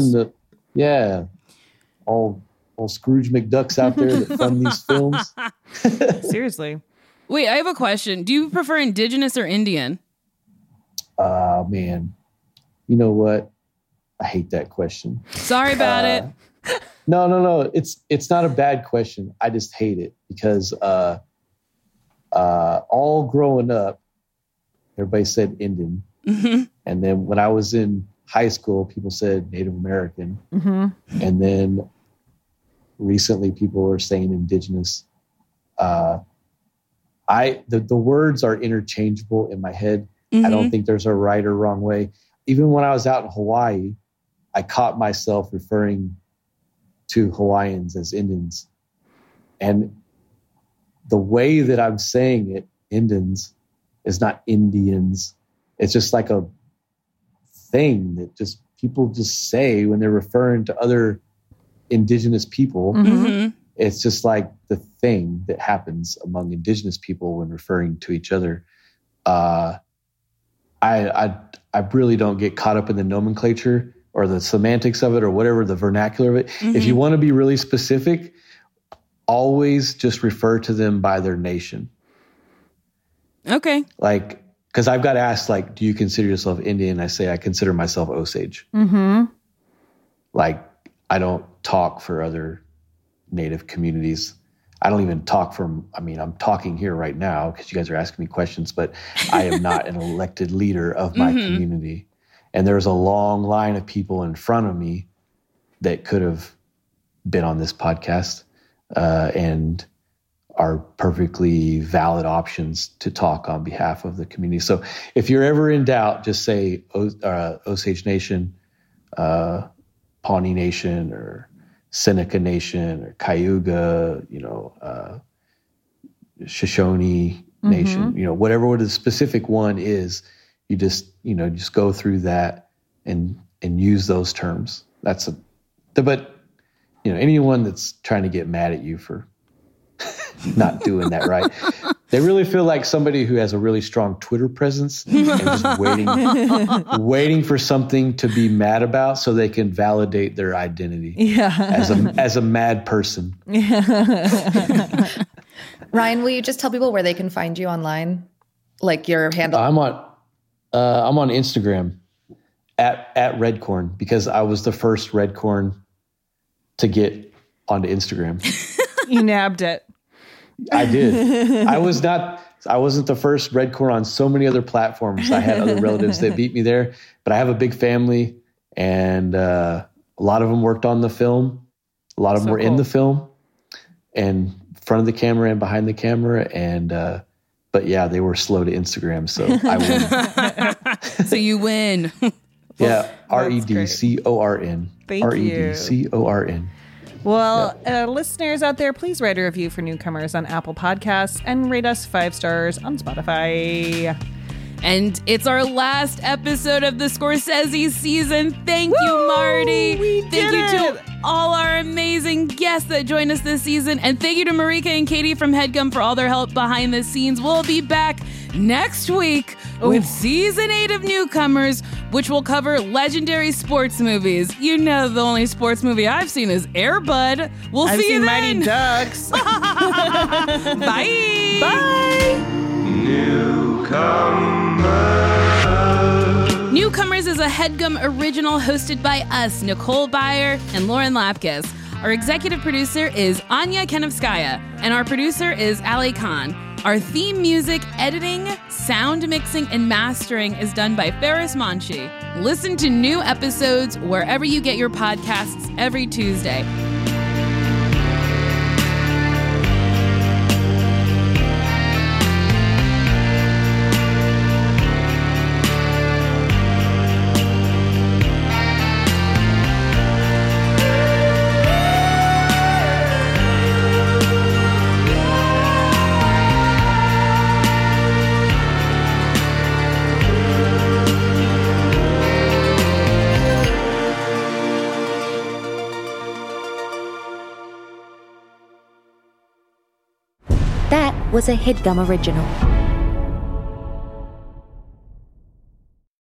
All Scrooge McDucks out there that fund these films. Seriously. Wait, I have a question. Do you prefer indigenous or Indian? Man, you know what? I hate that question. Sorry about it. No. It's not a bad question. I just hate it because all growing up, everybody said Indian. And then when I was in high school, people said Native American. And then recently people were saying indigenous. The words are interchangeable in my head. I don't think there's a right or wrong way. Even when I was out in Hawaii, I caught myself referring to Hawaiians as Indians. And the way that I'm saying it, Indians, is not Indians. It's just like a thing that just people just say when they're referring to other indigenous people. It's just like the thing that happens among indigenous people when referring to each other. I really don't get caught up in the nomenclature or the semantics of it or whatever, the vernacular of it. If you want to be really specific, always just refer to them by their nation. Okay. Like, because I've got asked, like, do you consider yourself Indian? I say I consider myself Osage. Like, I don't talk for other Native communities. I don't even talk I'm talking here right now because you guys are asking me questions, but I am not an elected leader of my community. And there's a long line of people in front of me that could have been on this podcast and are perfectly valid options to talk on behalf of the community. So if you're ever in doubt, just say Osage Nation, Pawnee Nation, or Seneca Nation, or Cayuga, Shoshone Nation, whatever the specific one is, you just go through that and use those terms. But anyone that's trying to get mad at you for not doing that right, they really feel like somebody who has a really strong Twitter presence and just waiting for something to be mad about so they can validate their identity as a mad person. Ryan, will you just tell people where they can find you online? Like your handle? I'm on Instagram at Redcorn because I was the first Redcorn to get onto Instagram. You nabbed it. I did. I wasn't the first Redcorn on so many other platforms. I had other relatives that beat me there, but I have a big family, and a lot of them worked on the film. A lot of them were in the film, and front of the camera and behind the camera, and but yeah, they were slow to Instagram, so I win. So you win. Yeah, REDCORN. Thank you. REDCORN. Well, listeners out there, please write a review for Newcomers on Apple Podcasts and rate us 5 stars on Spotify. And it's our last episode of the Scorsese season. Thank you, Marty. Thank you to all our amazing guests that joined us this season. And thank you to Marika and Katie from HeadGum for all their help behind the scenes. We'll be back next week with season 8 of Newcomers, which will cover legendary sports movies. You know, the only sports movie I've seen is Air Bud. We'll see you then. Mighty Ducks. Bye. Bye. Newcomers is a HeadGum original hosted by us, Nicole Byer and Lauren Lapkus. Our executive producer is Anya Kenevskaya, and our producer is Ali Khan. Our theme music, editing, sound mixing, and mastering is done by Ferris Monchi. Listen to new episodes wherever you get your podcasts every Tuesday. That was a HeadGum original.